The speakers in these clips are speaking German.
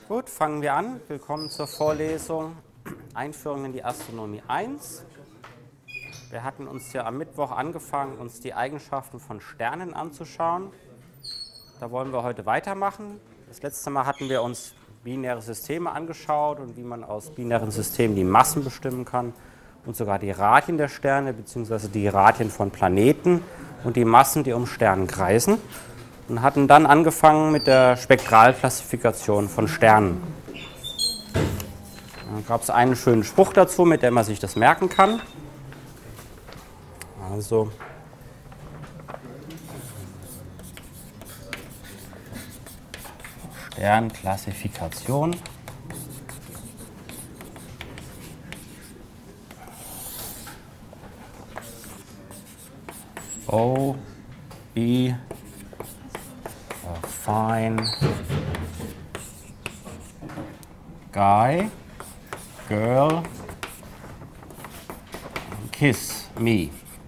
Gut, fangen wir an. Willkommen zur Vorlesung Einführung in die Astronomie 1. Wir hatten uns ja am Mittwoch angefangen, uns die Eigenschaften von Sternen anzuschauen. Da wollen wir heute weitermachen. Das letzte Mal hatten wir uns binäre Systeme angeschaut und wie man aus binären Systemen die Massen bestimmen kann und sogar die Radien der Sterne bzw. die Radien von Planeten und die Massen, die um Sternen kreisen. Und hatten dann angefangen mit der Spektralklassifikation von Sternen. Da gab es einen schönen Spruch dazu, mit dem man sich das merken kann. Also Sternklassifikation. O, B, fine guy, girl, kiss me.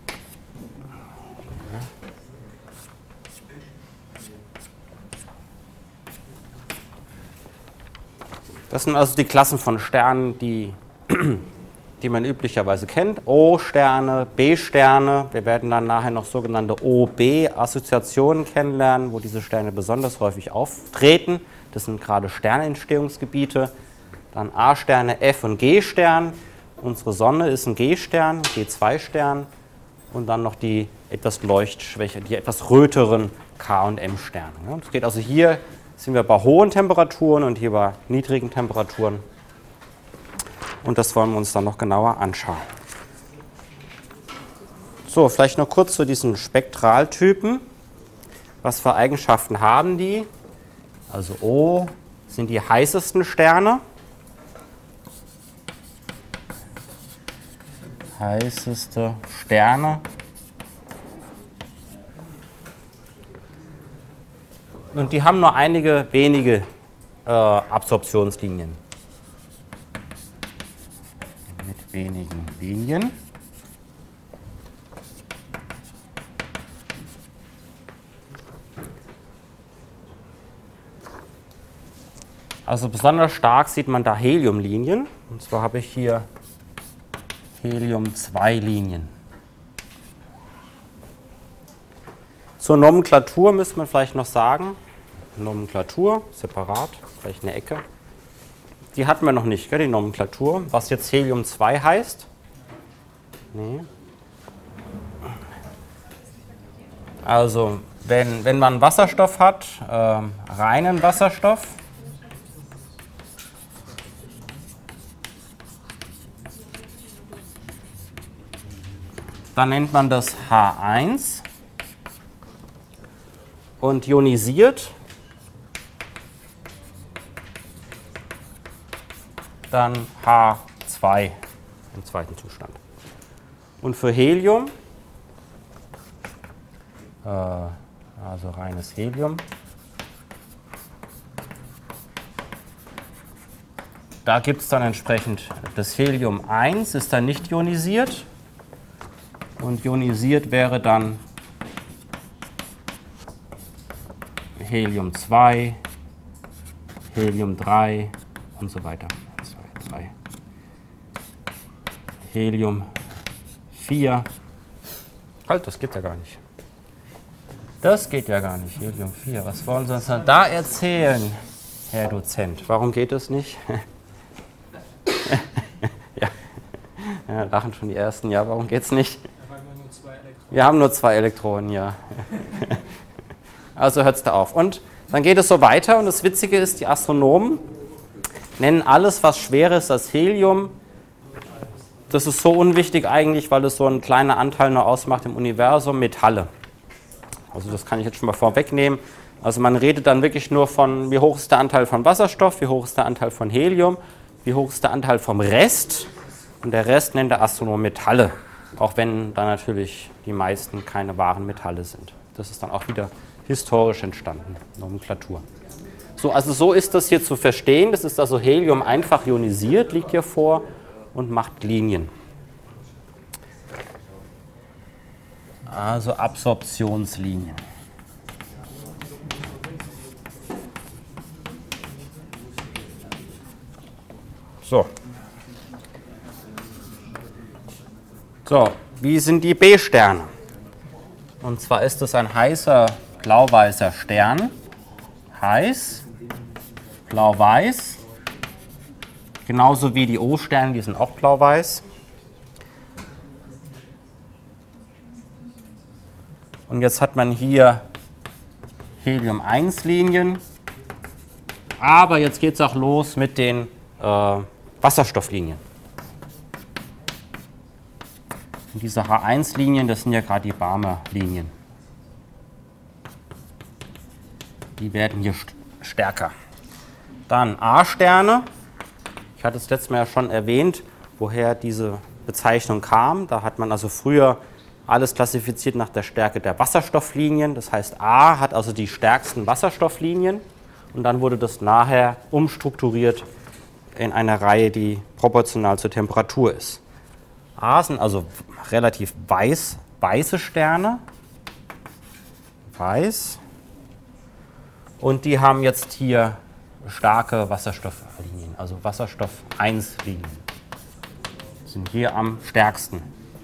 Das sind also die Klassen von Sternen, die man üblicherweise kennt. O-Sterne, B-Sterne. Wir werden dann nachher noch sogenannte O-B-Assoziationen kennenlernen, wo diese Sterne besonders häufig auftreten. Das sind gerade Sternentstehungsgebiete. Dann A-Sterne, F- und G-Stern. Unsere Sonne ist ein G-Stern, G2-Stern. Und dann noch die etwas leuchtschwächer, die etwas röteren K- und M-Sterne. Es geht also hier, sind wir bei hohen Temperaturen und hier bei niedrigen Temperaturen. Und das wollen wir uns dann noch genauer anschauen. So, vielleicht noch kurz zu diesen Spektraltypen. Was für Eigenschaften haben die? Also O sind die heißesten Sterne. Heißeste Sterne. Und die haben nur einige wenige Absorptionslinien. Mit wenigen Linien. Also besonders stark sieht man da Heliumlinien. Und zwar habe ich hier Helium-2-Linien. Zur Nomenklatur müsste man vielleicht noch sagen. Nomenklatur, separat, vielleicht eine Ecke. Die hatten wir noch nicht, gell, die Nomenklatur. Was jetzt Helium-2 heißt? Nee. Also, wenn man Wasserstoff hat, reinen Wasserstoff, dann nennt man das H1 und ionisiert dann H2 im zweiten Zustand. Und für Helium, also reines Helium, da gibt es dann entsprechend, das Helium 1 ist dann nicht ionisiert und ionisiert wäre dann Helium 2, Helium 3 und so weiter. Helium 4. Halt, das geht ja gar nicht. Das geht ja gar nicht, Helium 4. Was wollen Sie uns denn da erzählen, Herr Dozent? Warum geht das nicht? Ja, lachen schon die Ersten. Ja, warum geht's nicht? Wir haben nur 2 Elektronen, ja. Also hört's da auf. Und dann geht es so weiter. Und das Witzige ist, die Astronomen nennen alles, was schwerer ist als Helium. Das ist so unwichtig eigentlich, weil es so einen kleinen Anteil nur ausmacht im Universum, Metalle. Also das kann ich jetzt schon mal vorwegnehmen. Also man redet dann wirklich nur von, wie hoch ist der Anteil von Wasserstoff, wie hoch ist der Anteil von Helium, wie hoch ist der Anteil vom Rest. Und der Rest nennt der Astronom Metalle, auch wenn da natürlich die meisten keine wahren Metalle sind. Das ist dann auch wieder historisch entstanden, Nomenklatur. So, also so ist das hier zu verstehen. Das ist also Helium einfach ionisiert, liegt hier vor und macht Linien. Also Absorptionslinien. So. So, wie sind die B-Sterne? Und zwar ist es ein heißer blau-weißer Stern. Heiß, blau-weiß. Genauso wie die O-Sterne, die sind auch blau-weiß. Und jetzt hat man hier Helium-1-Linien. Aber jetzt geht es auch los mit den Wasserstofflinien. Und diese H1-Linien, das sind ja gerade die Balmer-Linien. Die werden hier stärker. Dann A-Sterne. Ich hatte es letztes Mal ja schon erwähnt, woher diese Bezeichnung kam. Da hat man also früher alles klassifiziert nach der Stärke der Wasserstofflinien. Das heißt, A hat also die stärksten Wasserstofflinien. Und dann wurde das nachher umstrukturiert in eine Reihe, die proportional zur Temperatur ist. A sind also relativ weiße Sterne. Weiß. Und die haben jetzt hier starke Wasserstofflinien, also Wasserstoff-1-Linien. Sind hier am stärksten.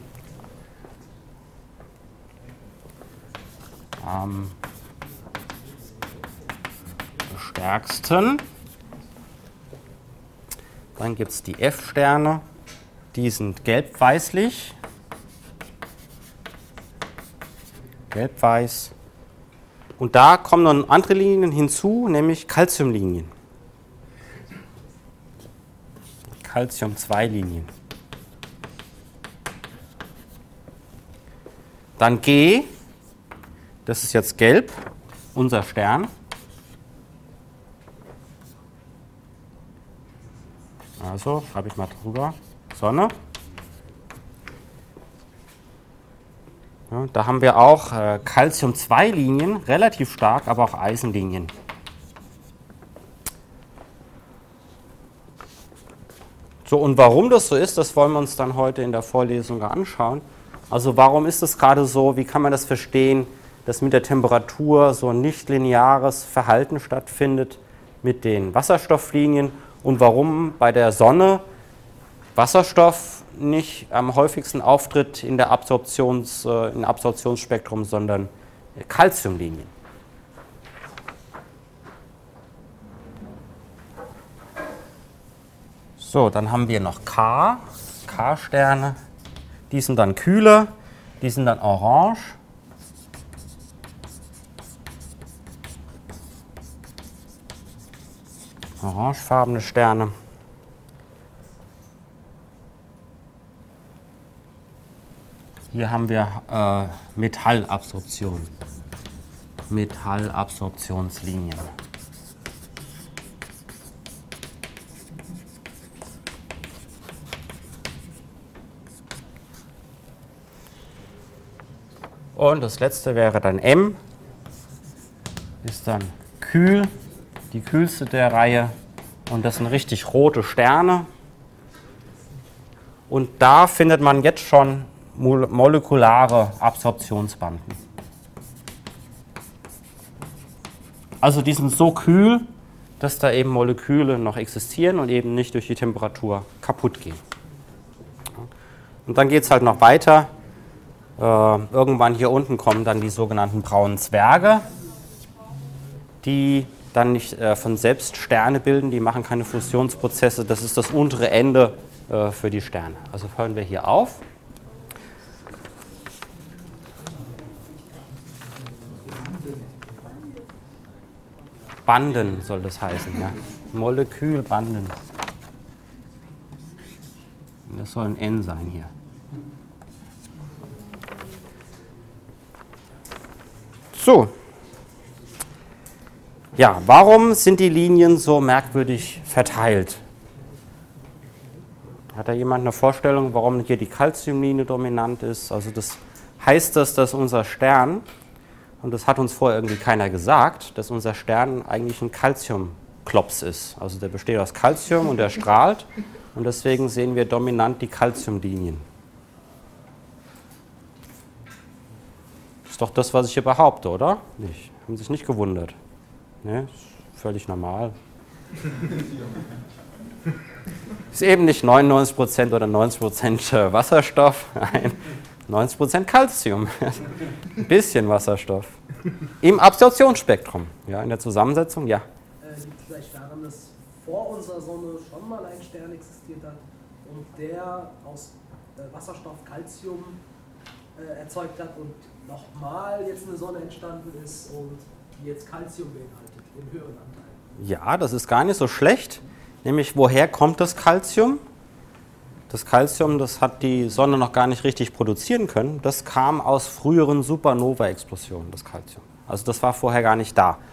Am stärksten. Dann gibt es die F-Sterne, die sind gelb-weißlich. Gelb-weiß. Und da kommen noch andere Linien hinzu, nämlich Calciumlinien. Calcium-2-Linien. Dann G, das ist jetzt gelb, unser Stern. Also schreibe ich mal drüber, Sonne. Ja, da haben wir auch Calcium-2-Linien, relativ stark, aber auch Eisenlinien. So, und warum das so ist, das wollen wir uns dann heute in der Vorlesung anschauen. Also warum ist es gerade so, wie kann man das verstehen, dass mit der Temperatur so ein nicht-lineares Verhalten stattfindet mit den Wasserstofflinien und warum bei der Sonne Wasserstoff nicht am häufigsten auftritt in der im Absorptionsspektrum, sondern Calciumlinien. So, dann haben wir noch K-Sterne. Die sind dann kühler, die sind dann orange. Orangefarbene Sterne. Hier haben wir Metallabsorption. Metallabsorptionslinien. Und das letzte wäre dann M. Ist dann kühl, die kühlste der Reihe. Und das sind richtig rote Sterne. Und da findet man jetzt schon molekulare Absorptionsbanden. Also die sind so kühl, dass da eben Moleküle noch existieren und eben nicht durch die Temperatur kaputt gehen. Und dann geht es halt noch weiter. Irgendwann hier unten kommen dann die sogenannten braunen Zwerge, die dann nicht von selbst Sterne bilden, die machen keine Fusionsprozesse. Das ist das untere Ende für die Sterne. Also hören wir hier auf. Banden soll das heißen, ja. Molekülbanden. Das soll ein N sein hier. So. Ja, warum sind die Linien so merkwürdig verteilt? Hat da jemand eine Vorstellung, warum hier die Calciumlinie dominant ist? Also das heißt das, dass unser Stern, und das hat uns vorher irgendwie keiner gesagt, dass unser Stern eigentlich ein Calciumklops ist. Also der besteht aus Calcium und der strahlt und deswegen sehen wir dominant die Calciumlinien. Ist doch das, was ich hier behaupte, oder? Nicht. Haben sich nicht gewundert. Ne? Ist völlig normal. Ist eben nicht 99% oder 90% Wasserstoff, nein, 90% Calcium. Ein bisschen Wasserstoff. Im Absorptionsspektrum, ja, in der Zusammensetzung, ja. Liegt vielleicht daran, dass vor unserer Sonne schon mal ein Stern existiert hat und der aus Wasserstoff Calcium erzeugt hat und nochmal jetzt eine Sonne entstanden ist und die jetzt Calcium beinhaltet, im höheren Anteil. Ja, das ist gar nicht so schlecht. Nämlich, woher kommt das Calcium? Das Calcium, das hat die Sonne noch gar nicht richtig produzieren können. Das kam aus früheren Supernova-Explosionen, das Calcium. Also das war vorher gar nicht da.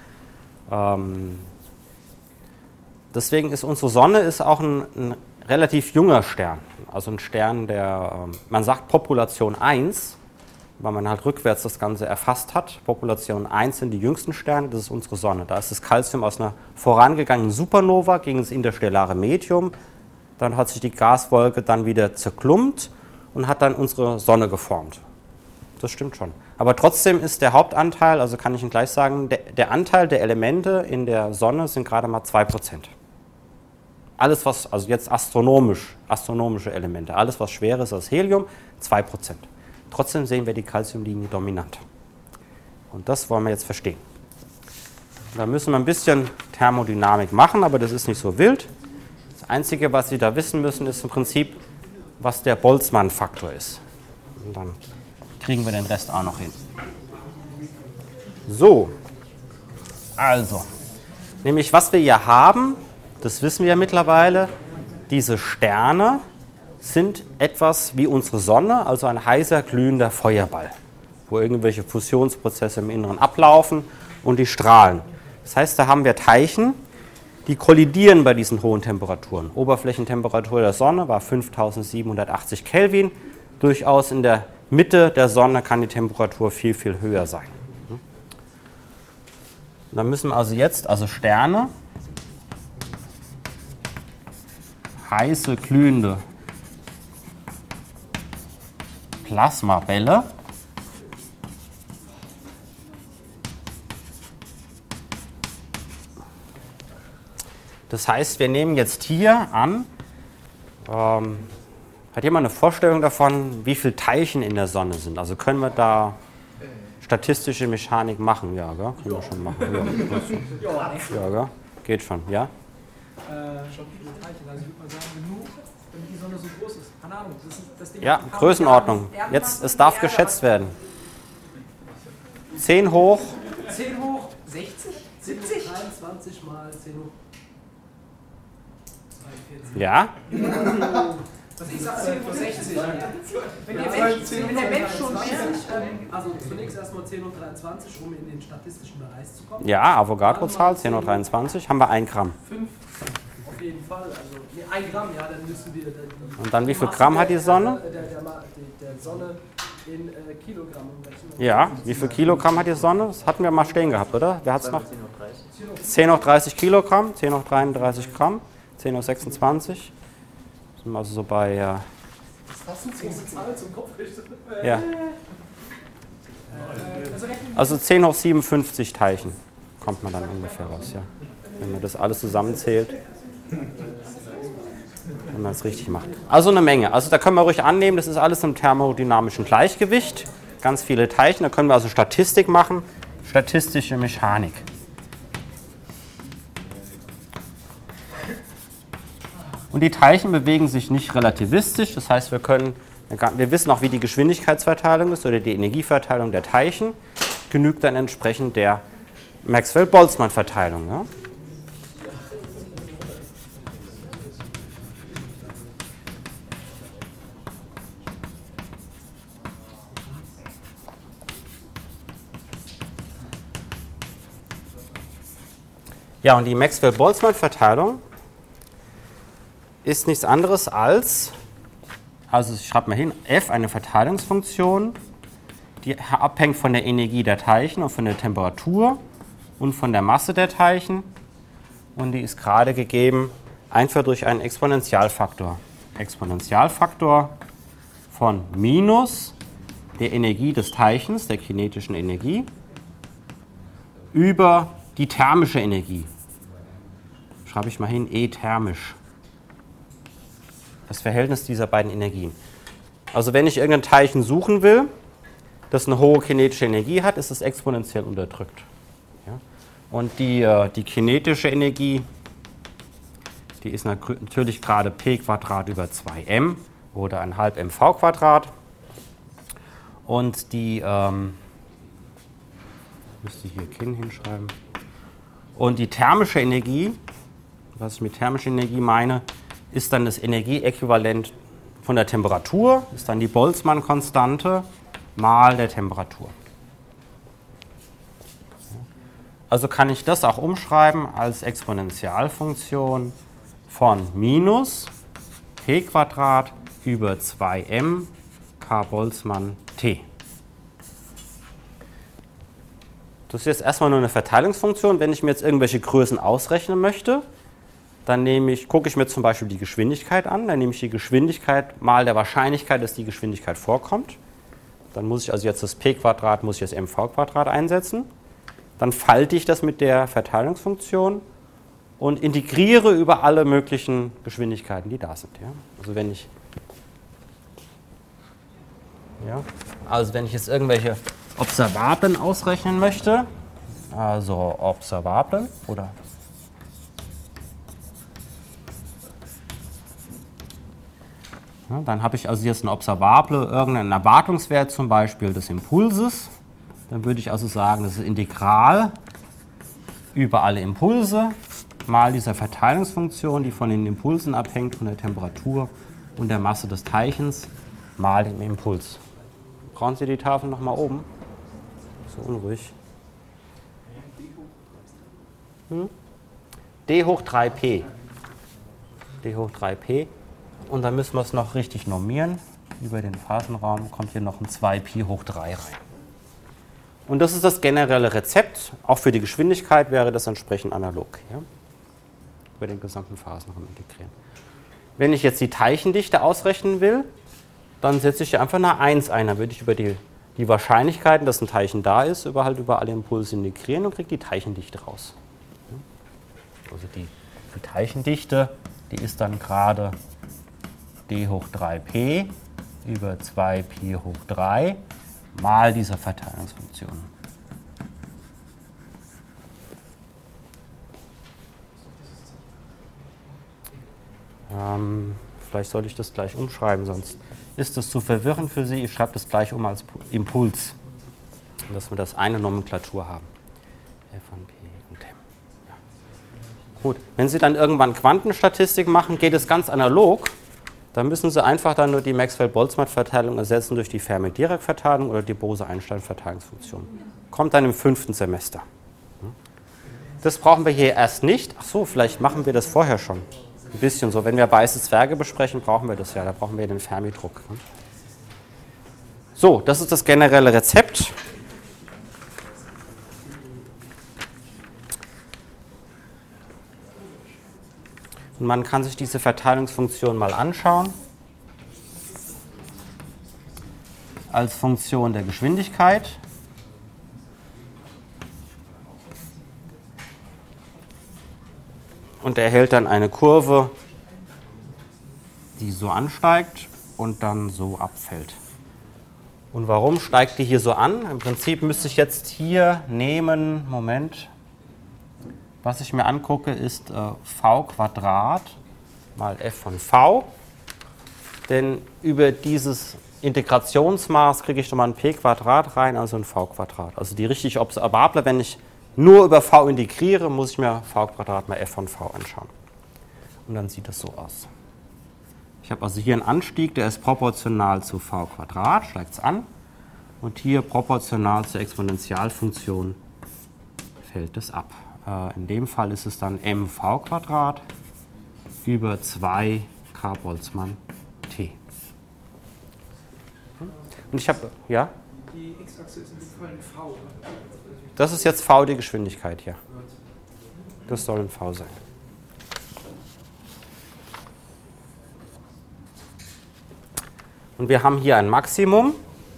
Deswegen ist unsere Sonne ist auch ein relativ junger Stern. Also ein Stern, der, man sagt Population 1, weil man halt rückwärts das Ganze erfasst hat. Population 1 sind die jüngsten Sterne, das ist unsere Sonne. Da ist das Calcium aus einer vorangegangenen Supernova gegen das interstellare Medium. Dann hat sich die Gaswolke dann wieder zerklumpt und hat dann unsere Sonne geformt. Das stimmt schon. Aber trotzdem ist der Hauptanteil, also kann ich Ihnen gleich sagen, der Anteil der Elemente in der Sonne sind gerade mal 2%. Alles, was, also jetzt astronomische Elemente, alles, was schwer ist als Helium, 2%. Trotzdem sehen wir die Calciumlinie dominant. Und das wollen wir jetzt verstehen. Da müssen wir ein bisschen Thermodynamik machen, aber das ist nicht so wild. Das Einzige, was Sie da wissen müssen, ist im Prinzip, was der Boltzmann-Faktor ist. Und dann kriegen wir den Rest auch noch hin. So, also, nämlich was wir hier haben, das wissen wir ja mittlerweile, diese Sterne sind etwas wie unsere Sonne, also ein heißer, glühender Feuerball, wo irgendwelche Fusionsprozesse im Inneren ablaufen und die strahlen. Das heißt, da haben wir Teilchen, die kollidieren bei diesen hohen Temperaturen. Oberflächentemperatur der Sonne war 5780 Kelvin. Durchaus in der Mitte der Sonne kann die Temperatur viel, viel höher sein. Dann müssen wir also jetzt, also Sterne, heiße, glühende Plasmabälle. Das heißt, wir nehmen jetzt hier an, hat jemand eine Vorstellung davon, wie viele Teilchen in der Sonne sind? Also können wir da statistische Mechanik machen? Ja, gell? Können wir schon machen. Ja, gell? Geht schon, ja? Schon viele Teilchen, also ich würde mal sagen, genug, damit die Sonne so groß ist. Keine Ahnung, das Ding Ja, Größenordnung. Jetzt, es darf geschätzt werden. 10 hoch. 10 hoch 60? 70? 23 mal 10 hoch 42. Ja? Also ich sag 10 hoch 60. Wenn der Mensch schon also zunächst erstmal 10 hoch 23, um in den statistischen Bereich zu kommen. Ja, Avogadro-Zahl, 10 hoch 23, haben wir 1 Gramm. 5 auf jeden Fall, also 1 Gramm, ja, dann müssen wir... Und dann wie viel Gramm hat die Sonne? Der Sonne in Kilogramm umrechnen. Ja, wie viel Kilogramm hat die Sonne? Das hatten wir mal stehen gehabt, oder? Wer hat es noch? 10 hoch 30 Kilogramm, 10 hoch 33 Gramm, 10 hoch 26. Sind wir also so bei, ja. Das ist eine Zahl zum Kopf. Ja. Also 10 hoch 57 Teilchen kommt man dann ungefähr raus, ja. Wenn man das alles zusammenzählt. Wenn man es richtig macht. Also eine Menge. Also da können wir ruhig annehmen, das ist alles im thermodynamischen Gleichgewicht. Ganz viele Teilchen. Da können wir also Statistik machen. Statistische Mechanik. Und die Teilchen bewegen sich nicht relativistisch. Das heißt, wir wissen auch, wie die Geschwindigkeitsverteilung ist oder die Energieverteilung der Teilchen. Genügt dann entsprechend der Maxwell-Boltzmann-Verteilung. Ja? Ja, und die Maxwell-Boltzmann-Verteilung ist nichts anderes als, also ich schreibe mal hin, f eine Verteilungsfunktion, die abhängt von der Energie der Teilchen und von der Temperatur und von der Masse der Teilchen. Und die ist gerade gegeben einfach durch einen Exponentialfaktor. Exponentialfaktor von minus der Energie des Teilchens, der kinetischen Energie, über die thermische Energie. Schreibe ich mal hin, E thermisch. Das Verhältnis dieser beiden Energien. Also wenn ich irgendein Teilchen suchen will, das eine hohe kinetische Energie hat, ist es exponentiell unterdrückt. Ja? Und die kinetische Energie, die ist natürlich gerade p² über 2m oder 1/2 mv². Und die, müsste ich hier Kin hinschreiben. Und die thermische Energie, was ich mit thermischer Energie meine, ist dann das Energieäquivalent von der Temperatur, ist dann die Boltzmann-Konstante mal der Temperatur. Also kann ich das auch umschreiben als Exponentialfunktion von minus p² über 2m k Boltzmann t. Das ist jetzt erstmal nur eine Verteilungsfunktion. Wenn ich mir jetzt irgendwelche Größen ausrechnen möchte, dann gucke ich mir zum Beispiel die Geschwindigkeit an. Dann nehme ich die Geschwindigkeit mal der Wahrscheinlichkeit, dass die Geschwindigkeit vorkommt. Dann muss ich also jetzt das p², muss ich das mv² einsetzen. Dann falte ich das mit der Verteilungsfunktion und integriere über alle möglichen Geschwindigkeiten, die da sind. Ja? Also wenn ich jetzt irgendwelche Observablen ausrechnen möchte, also Observablen oder ja, dann habe ich also jetzt eine Observable, irgendeinen Erwartungswert zum Beispiel des Impulses. Dann würde ich also sagen, das ist Integral über alle Impulse mal dieser Verteilungsfunktion, die von den Impulsen abhängt, von der Temperatur und der Masse des Teilchens, mal dem Impuls. Brauchen Sie die Tafel nochmal oben? So unruhig. D hoch 3p. D hoch 3p. Und dann müssen wir es noch richtig normieren. Über den Phasenraum kommt hier noch ein 2pi hoch 3 rein. Und das ist das generelle Rezept. Auch für die Geschwindigkeit wäre das entsprechend analog. Ja? Über den gesamten Phasenraum integrieren. Wenn ich jetzt die Teilchendichte ausrechnen will, dann setze ich hier einfach eine 1 ein. Dann würde ich über die Wahrscheinlichkeiten, dass ein Teilchen da ist, über alle Impulse integrieren und kriege die Teilchendichte raus. Also die Teilchendichte, die ist dann gerade d hoch 3p über 2pi hoch 3 mal dieser Verteilungsfunktion. Vielleicht sollte ich das gleich umschreiben, sonst ist das zu verwirrend für Sie. Ich schreibe das gleich um als Impuls, dass wir das eine Nomenklatur haben. F von P und M. Ja. Gut, wenn Sie dann irgendwann Quantenstatistik machen, geht es ganz analog. Dann müssen Sie einfach dann nur die Maxwell-Boltzmann-Verteilung ersetzen durch die Fermi-Dirac-Verteilung oder die Bose-Einstein-Verteilungsfunktion. Kommt dann im 5. Semester. Das brauchen wir hier erst nicht. Ach so, vielleicht machen wir das vorher schon. Ein bisschen so. Wenn wir weiße Zwerge besprechen, brauchen wir das ja. Da brauchen wir den Fermi-Druck. So, das ist das generelle Rezept. Und man kann sich diese Verteilungsfunktion mal anschauen. Als Funktion der Geschwindigkeit. Und erhält dann eine Kurve, die so ansteigt und dann so abfällt. Und warum steigt die hier so an? Im Prinzip müsste ich jetzt hier nehmen, Moment, was ich mir angucke, ist v² mal f von v. Denn über dieses Integrationsmaß kriege ich nochmal ein p² rein, also ein v². Also die richtig observable, wenn ich nur über v integriere, muss ich mir v² mal f von v anschauen. Und dann sieht das so aus. Ich habe also hier einen Anstieg, der ist proportional zu v², steigt es an. Und hier proportional zur Exponentialfunktion fällt es ab. In dem Fall ist es dann mv² über 2k Boltzmann t. Und ich habe, ja? Die x-Achse ist in dem Fall ein v. Das ist jetzt v die Geschwindigkeit, ja. Das soll ein v sein. Und wir haben hier ein Maximum.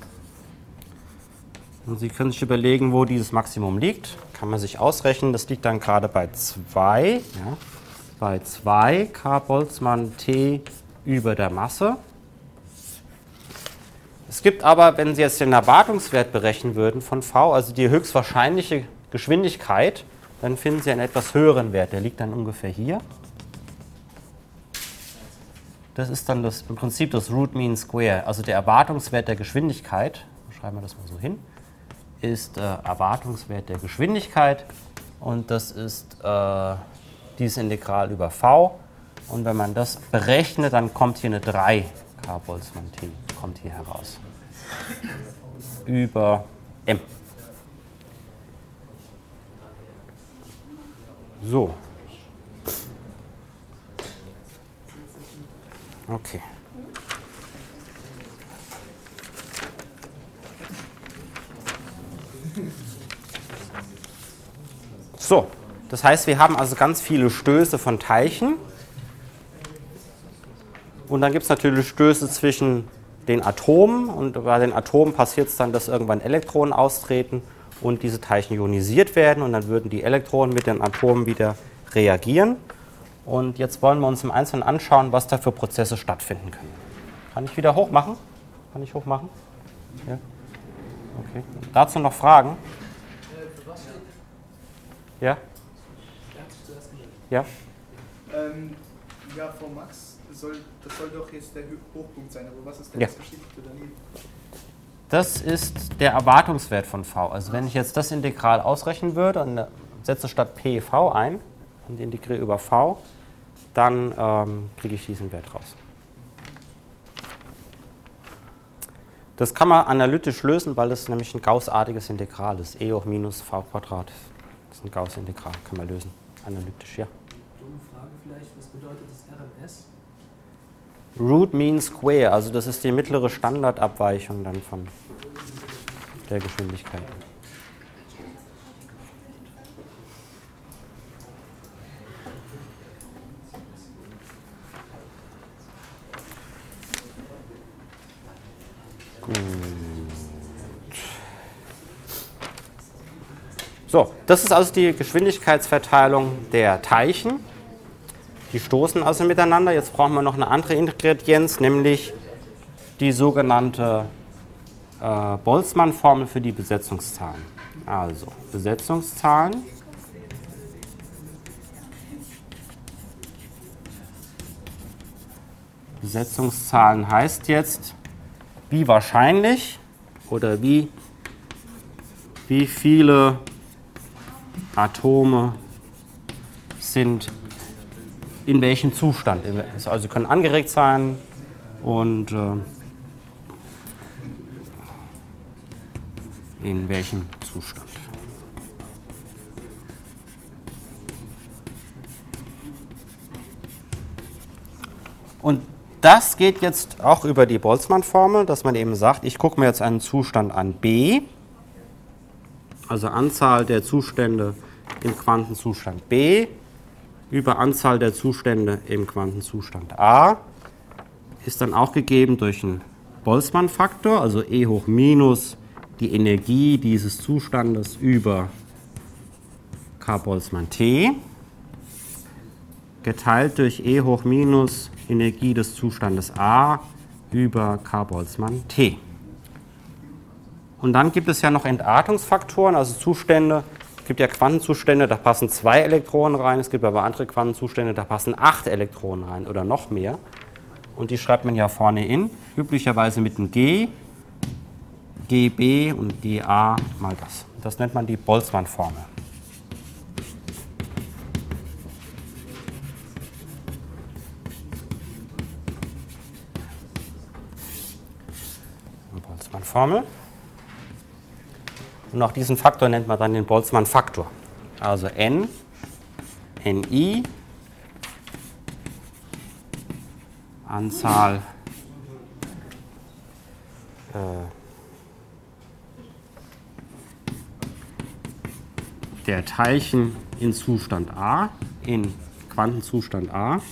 Und Sie können sich überlegen, wo dieses Maximum liegt. Kann man sich ausrechnen. Das liegt dann gerade bei 2. Ja, bei 2 k Boltzmann t über der Masse. Es gibt aber, wenn Sie jetzt den Erwartungswert berechnen würden von v, also die höchstwahrscheinliche Geschwindigkeit, dann finden Sie einen etwas höheren Wert. Der liegt dann ungefähr hier. Das ist dann im Prinzip das Root Mean Square, also der Erwartungswert der Geschwindigkeit. Schreiben wir das mal so hin. Ist Erwartungswert der Geschwindigkeit und das ist dieses Integral über v. Und wenn man das berechnet, dann kommt hier eine 3 K Boltzmann T, kommt hier heraus. Über m. So. Okay. So, das heißt, wir haben also ganz viele Stöße von Teilchen. Und dann gibt es natürlich Stöße zwischen den Atomen. Und bei den Atomen passiert es dann, dass irgendwann Elektronen austreten und diese Teilchen ionisiert werden. Und dann würden die Elektronen mit den Atomen wieder reagieren. Und jetzt wollen wir uns im Einzelnen anschauen, was da für Prozesse stattfinden können. Kann ich wieder hochmachen? Kann ich hochmachen? Ja. Okay. Dazu noch Fragen? Ja? Ja? Ja, Frau Max, das soll doch jetzt der Hochpunkt sein, aber was ist denn Ja. das Geschickte daneben? Das ist der Erwartungswert von v. Also wenn ich jetzt das Integral ausrechnen würde und setze statt p v ein und integriere über v, dann kriege ich diesen Wert raus. Das kann man analytisch lösen, weil das nämlich ein gaussartiges Integral ist. E hoch minus v Quadrat. Das ist ein Gauss-Integral, kann man lösen. Analytisch, ja. Dumme Frage vielleicht, was bedeutet das RMS? Root Mean Square, also das ist die mittlere Standardabweichung dann von der Geschwindigkeit. Gut. So, das ist also die Geschwindigkeitsverteilung der Teilchen. Die stoßen also miteinander. Jetzt brauchen wir noch eine andere Ingredienz, nämlich die sogenannte Boltzmann-Formel für die Besetzungszahlen. Also Besetzungszahlen. Besetzungszahlen heißt jetzt, wie wahrscheinlich oder wie viele Atome sind in welchem Zustand. Also sie können angeregt sein und in welchem Zustand. Und das geht jetzt auch über die Boltzmann-Formel, dass man eben sagt, ich gucke mir jetzt einen Zustand an B, also Anzahl der Zustände im Quantenzustand B über Anzahl der Zustände im Quantenzustand A, ist dann auch gegeben durch einen Boltzmann-Faktor, also E hoch minus die Energie dieses Zustandes über K Boltzmann T, geteilt durch E hoch minus Energie des Zustandes A über K Boltzmann T. Und dann gibt es ja noch Entartungsfaktoren, also Zustände. Es gibt ja Quantenzustände, da passen 2 Elektronen rein, es gibt aber andere Quantenzustände, da passen 8 Elektronen rein oder noch mehr. Und die schreibt man ja vorne in, üblicherweise mit einem G, GB und GA mal das. Das nennt man die Boltzmann-Formel. Boltzmann-Formel. Und auch diesen Faktor nennt man dann den Boltzmann-Faktor. Also N, Ni, Anzahl der Teilchen in Zustand A, in Quantenzustand A.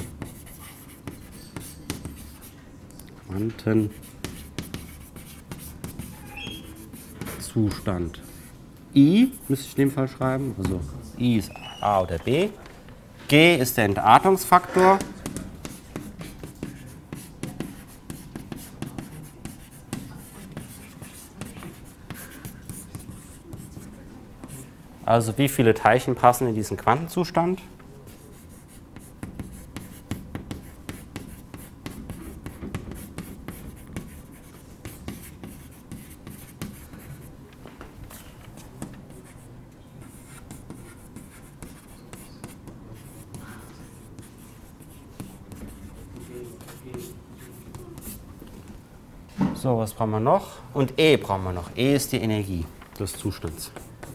Quantenzustand I, müsste ich in dem Fall schreiben. Also I ist A oder B. G ist der Entartungsfaktor. Also wie viele Teilchen passen in diesen Quantenzustand? So, was brauchen wir noch? Und E brauchen wir noch. E ist die Energie des Zustands.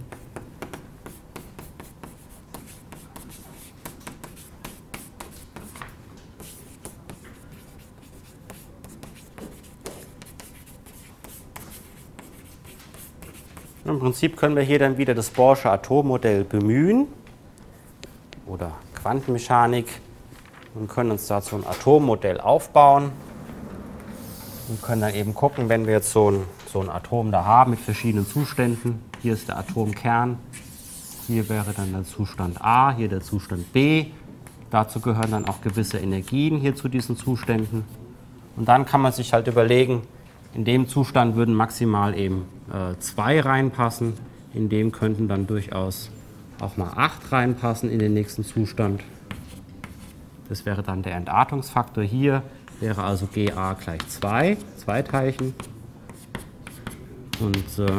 Im Prinzip können wir hier dann wieder das Bohrsche Atommodell bemühen oder Quantenmechanik und können uns dazu ein Atommodell aufbauen und können dann eben gucken, wenn wir jetzt so ein Atom da haben mit verschiedenen Zuständen. Hier ist der Atomkern, hier wäre dann der Zustand A, hier der Zustand B. Dazu gehören dann auch gewisse Energien hier zu diesen Zuständen. Und dann kann man sich halt überlegen, in dem Zustand würden maximal eben 2 reinpassen. In dem könnten dann durchaus auch mal 8 reinpassen in den nächsten Zustand. Das wäre dann der Entartungsfaktor. Hier wäre also Ga gleich 2 Teilchen. Und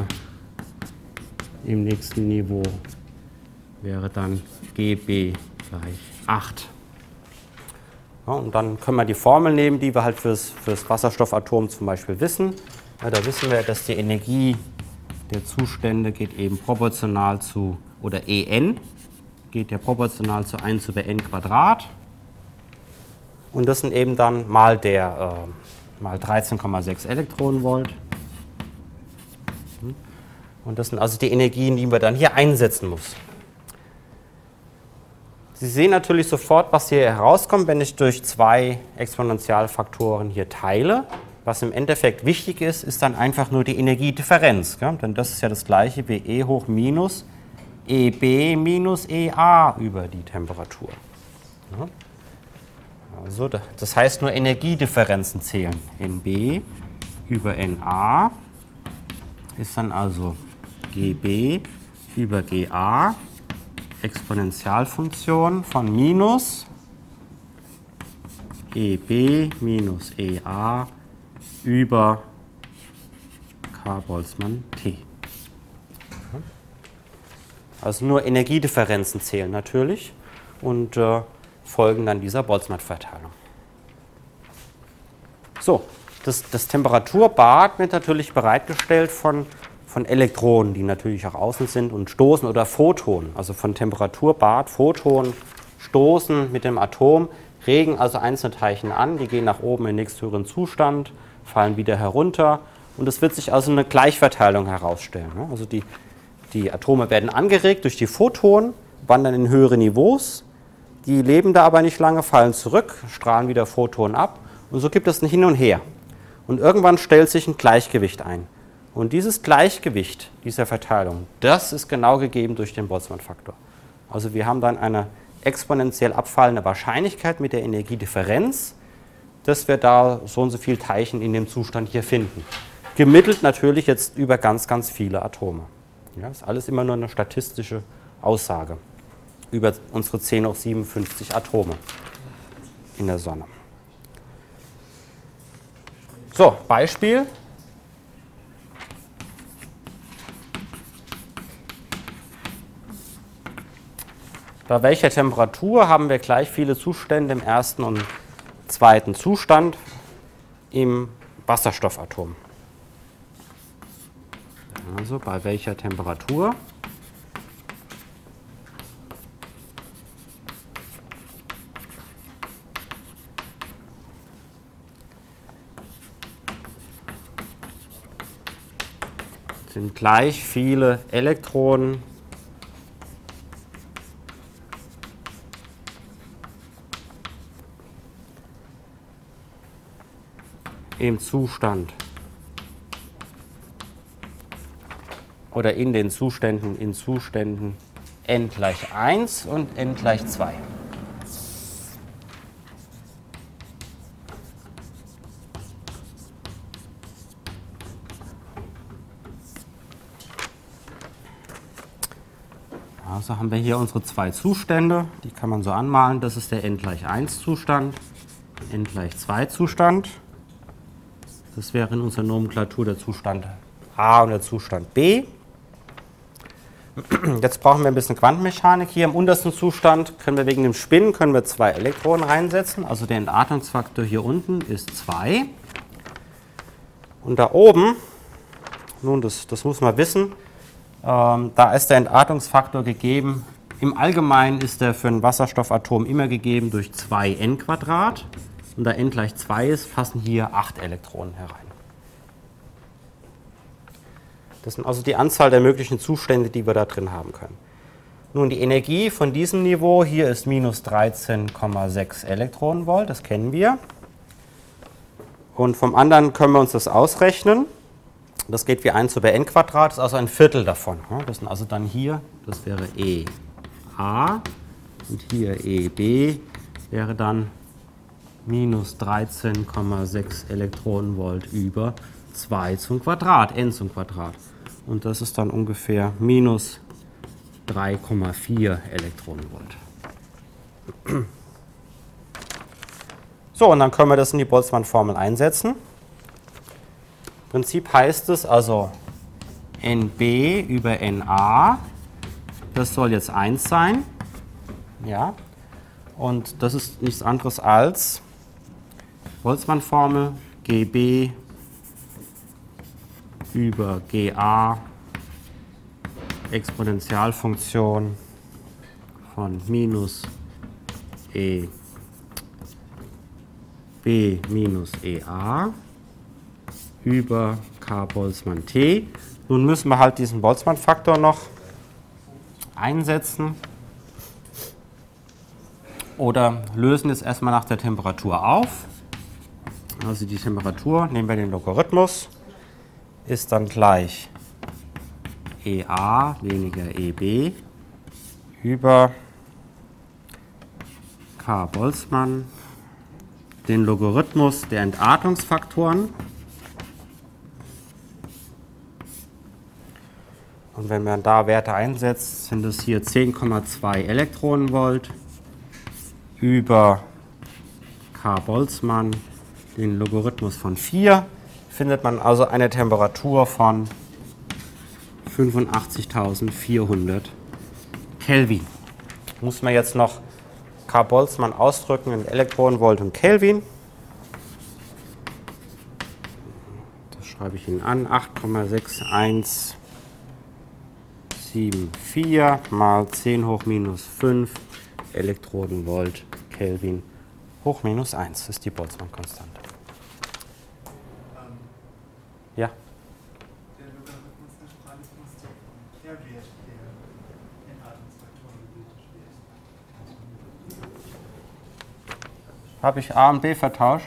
im nächsten Niveau wäre dann Gb gleich 8. Ja, und dann können wir die Formel nehmen, die wir halt fürs Wasserstoffatom zum Beispiel wissen. Ja, da wissen wir, dass die Energie der Zustände geht eben proportional zu, oder En geht ja proportional zu 1 über n Quadrat. Und das sind eben dann mal 13,6 Elektronenvolt. Und das sind also die Energien, die man dann hier einsetzen muss. Sie sehen natürlich sofort, was hier herauskommt, wenn ich durch 2 Exponentialfaktoren hier teile. Was im Endeffekt wichtig ist, ist dann einfach nur die Energiedifferenz. Gell? Denn das ist ja das gleiche wie E hoch minus EB minus EA über die Temperatur. Ja? Also das heißt nur Energiedifferenzen zählen. NB über NA ist dann also GB über GA, Exponentialfunktion von minus EB minus EA über K Boltzmann T. Also nur Energiedifferenzen zählen natürlich und folgen dann dieser Boltzmann-Verteilung. So, das Temperaturbad wird natürlich bereitgestellt von Elektronen, die natürlich auch außen sind und stoßen, oder Photonen, also von Temperaturbad, Photonen stoßen mit dem Atom, regen also einzelne Teilchen an, die gehen nach oben in den nächsthöheren Zustand, fallen wieder herunter und es wird sich also eine Gleichverteilung herausstellen. Also die Atome werden angeregt durch die Photonen, wandern in höhere Niveaus, die leben da aber nicht lange, fallen zurück, strahlen wieder Photonen ab und so gibt es ein Hin und Her. Und irgendwann stellt sich ein Gleichgewicht ein. Und dieses Gleichgewicht dieser Verteilung, das ist genau gegeben durch den Boltzmann-Faktor. Also wir haben dann eine exponentiell abfallende Wahrscheinlichkeit mit der Energiedifferenz, dass wir da so und so viele Teilchen in dem Zustand hier finden. Gemittelt natürlich jetzt über ganz, ganz viele Atome. Ja, ist alles immer nur eine statistische Aussage über unsere 10 hoch 57 Atome in der Sonne. So, Beispiel. Bei welcher Temperatur haben wir gleich viele Zustände im ersten und zweiten Zustand im Wasserstoffatom? Also bei welcher Temperatur sind gleich viele Elektronen im Zustand oder in den Zuständen, n gleich 1 und n gleich 2. Also haben wir hier unsere zwei Zustände, die kann man so anmalen. Das ist der n gleich 1 Zustand, n gleich 2 Zustand. Das wäre in unserer Nomenklatur der Zustand A und der Zustand B. Jetzt brauchen wir ein bisschen Quantenmechanik. Hier im untersten Zustand können wir wegen dem Spin zwei Elektronen reinsetzen. Also der Entartungsfaktor hier unten ist 2. Und da oben, nun das muss man wissen, da ist der Entartungsfaktor gegeben. Im Allgemeinen ist der für ein Wasserstoffatom immer gegeben durch 2n². Und da n gleich 2 ist, passen hier 8 Elektronen herein. Das sind also die Anzahl der möglichen Zustände, die wir da drin haben können. Nun, die Energie von diesem Niveau hier ist minus 13,6 Elektronenvolt, das kennen wir. Und vom anderen können wir uns das ausrechnen. Das geht wie 1 über n², das ist also ein Viertel davon. Das sind also dann hier, das wäre EA und hier EB wäre dann minus 13,6 Elektronenvolt über 2 zum Quadrat, n zum Quadrat. Und das ist dann ungefähr minus 3,4 Elektronenvolt. So, und dann können wir das in die Boltzmann-Formel einsetzen. Im Prinzip heißt es also NB über NA, das soll jetzt 1 sein. Ja. Und das ist nichts anderes als Boltzmann-Formel GB über GA Exponentialfunktion von minus EB minus EA über K Boltzmann T. Nun müssen wir halt diesen Boltzmann-Faktor noch einsetzen oder lösen jetzt erstmal nach der Temperatur auf. Also die Temperatur, nehmen wir den Logarithmus, ist dann gleich EA weniger EB über K Boltzmann, den Logarithmus der Entartungsfaktoren. Und wenn man da Werte einsetzt, sind es hier 10,2 Elektronenvolt über K Boltzmann, den Logarithmus von 4. Findet man also eine Temperatur von 85.400 Kelvin. Muss man jetzt noch K Boltzmann ausdrücken in Elektronenvolt und Kelvin. Das schreibe ich Ihnen an. 8,6174 mal 10 hoch minus 5 Elektronenvolt Kelvin hoch minus 1 ist die Boltzmann-Konstante. Ja. Der Logarithmus der Strahlungskonstante von der Wert der Entartungsfaktoren wird. Habe ich A und B vertauscht?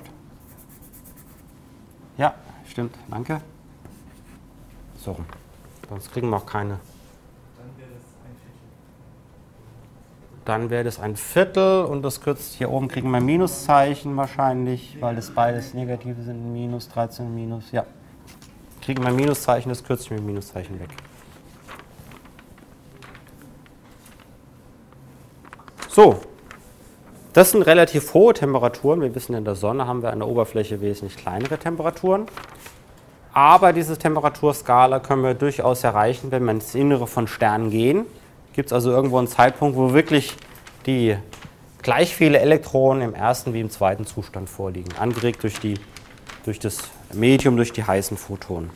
Ja, stimmt, danke. So, sonst kriegen wir auch keine. Dann wäre das ein Viertel und das kürzt, hier oben kriegen wir Minuszeichen wahrscheinlich, weil das beides negative sind, minus 13, minus, ja. Kriegen wir Minuszeichen, das kürzt mit Minuszeichen weg. So, das sind relativ hohe Temperaturen. Wir wissen, in der Sonne haben wir an der Oberfläche wesentlich kleinere Temperaturen. Aber diese Temperaturskala können wir durchaus erreichen, wenn wir ins Innere von Sternen gehen. Gibt es also irgendwo einen Zeitpunkt, wo wirklich die gleich viele Elektronen im ersten wie im zweiten Zustand vorliegen, angeregt durch das Medium, durch die heißen Photonen.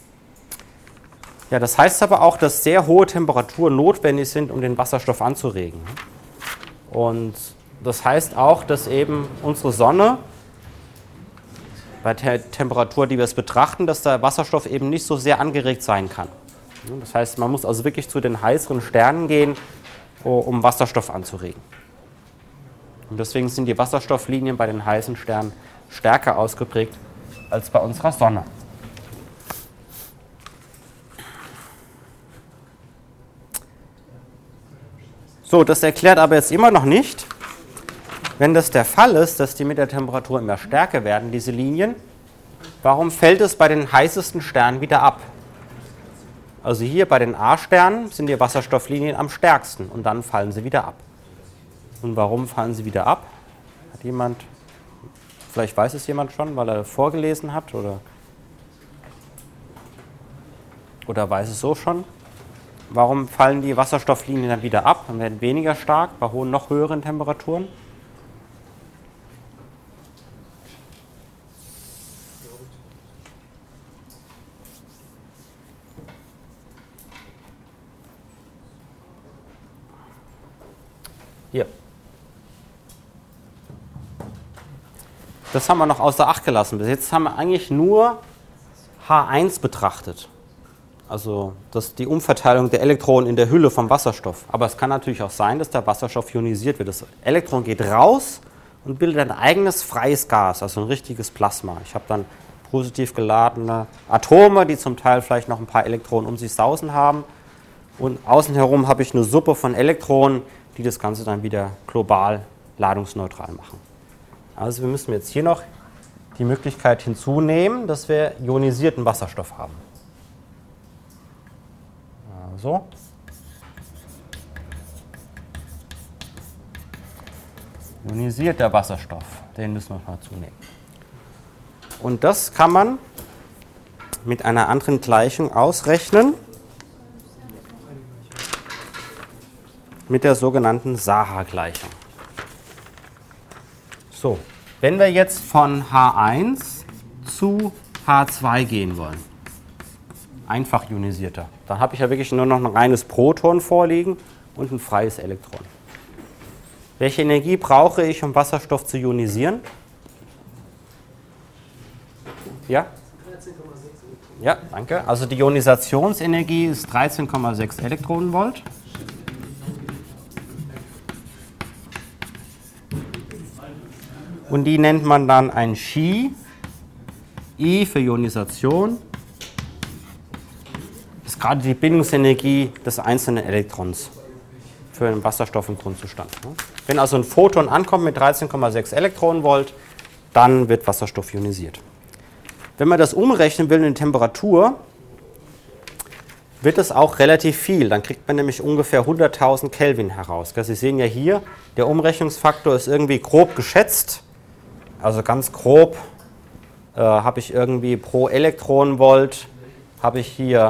Ja, das heißt aber auch, dass sehr hohe Temperaturen notwendig sind, um den Wasserstoff anzuregen. Und das heißt auch, dass eben unsere Sonne bei der Temperatur, die wir es betrachten, dass der Wasserstoff eben nicht so sehr angeregt sein kann. Das heißt, man muss also wirklich zu den heißeren Sternen gehen, um Wasserstoff anzuregen. Und deswegen sind die Wasserstofflinien bei den heißen Sternen stärker ausgeprägt als bei unserer Sonne. So, das erklärt aber jetzt immer noch nicht, wenn das der Fall ist, dass die mit der Temperatur immer stärker werden, diese Linien, warum fällt es bei den heißesten Sternen wieder ab? Also hier bei den A-Sternen sind die Wasserstofflinien am stärksten und dann fallen sie wieder ab. Und warum fallen sie wieder ab? Hat jemand, vielleicht weiß es jemand schon, weil er vorgelesen hat oder weiß es so schon. Warum fallen die Wasserstofflinien dann wieder ab und werden weniger stark bei hohen, noch höheren Temperaturen? Hier. Das haben wir noch außer Acht gelassen. Bis jetzt haben wir eigentlich nur H1 betrachtet. Also die Umverteilung der Elektronen in der Hülle vom Wasserstoff. Aber es kann natürlich auch sein, dass der Wasserstoff ionisiert wird. Das Elektron geht raus und bildet ein eigenes freies Gas, also ein richtiges Plasma. Ich habe dann positiv geladene Atome, die zum Teil vielleicht noch ein paar Elektronen um sich sausen haben. Und außen herum habe ich eine Suppe von Elektronen, die das Ganze dann wieder global ladungsneutral machen. Also wir müssen jetzt hier noch die Möglichkeit hinzunehmen, dass wir ionisierten Wasserstoff haben. Also ionisierter Wasserstoff, den müssen wir mal zunehmen. Und das kann man mit einer anderen Gleichung ausrechnen, mit der sogenannten Saha-Gleichung. So, wenn wir jetzt von H1 zu H2 gehen wollen, einfach ionisierter, dann habe ich ja wirklich nur noch ein reines Proton vorliegen und ein freies Elektron. Welche Energie brauche ich, um Wasserstoff zu ionisieren? Ja? 13,6. Ja, danke. Also die Ionisationsenergie ist 13,6 Elektronenvolt. Und die nennt man dann ein Chi. I für Ionisation ist gerade die Bindungsenergie des einzelnen Elektrons für den Wasserstoff im Grundzustand. Wenn also ein Photon ankommt mit 13,6 Elektronenvolt, dann wird Wasserstoff ionisiert. Wenn man das umrechnen will in Temperatur, wird es auch relativ viel. Dann kriegt man nämlich ungefähr 100.000 Kelvin heraus. Sie sehen ja hier, der Umrechnungsfaktor ist irgendwie grob geschätzt. Also ganz grob habe ich irgendwie pro Elektronenvolt habe ich hier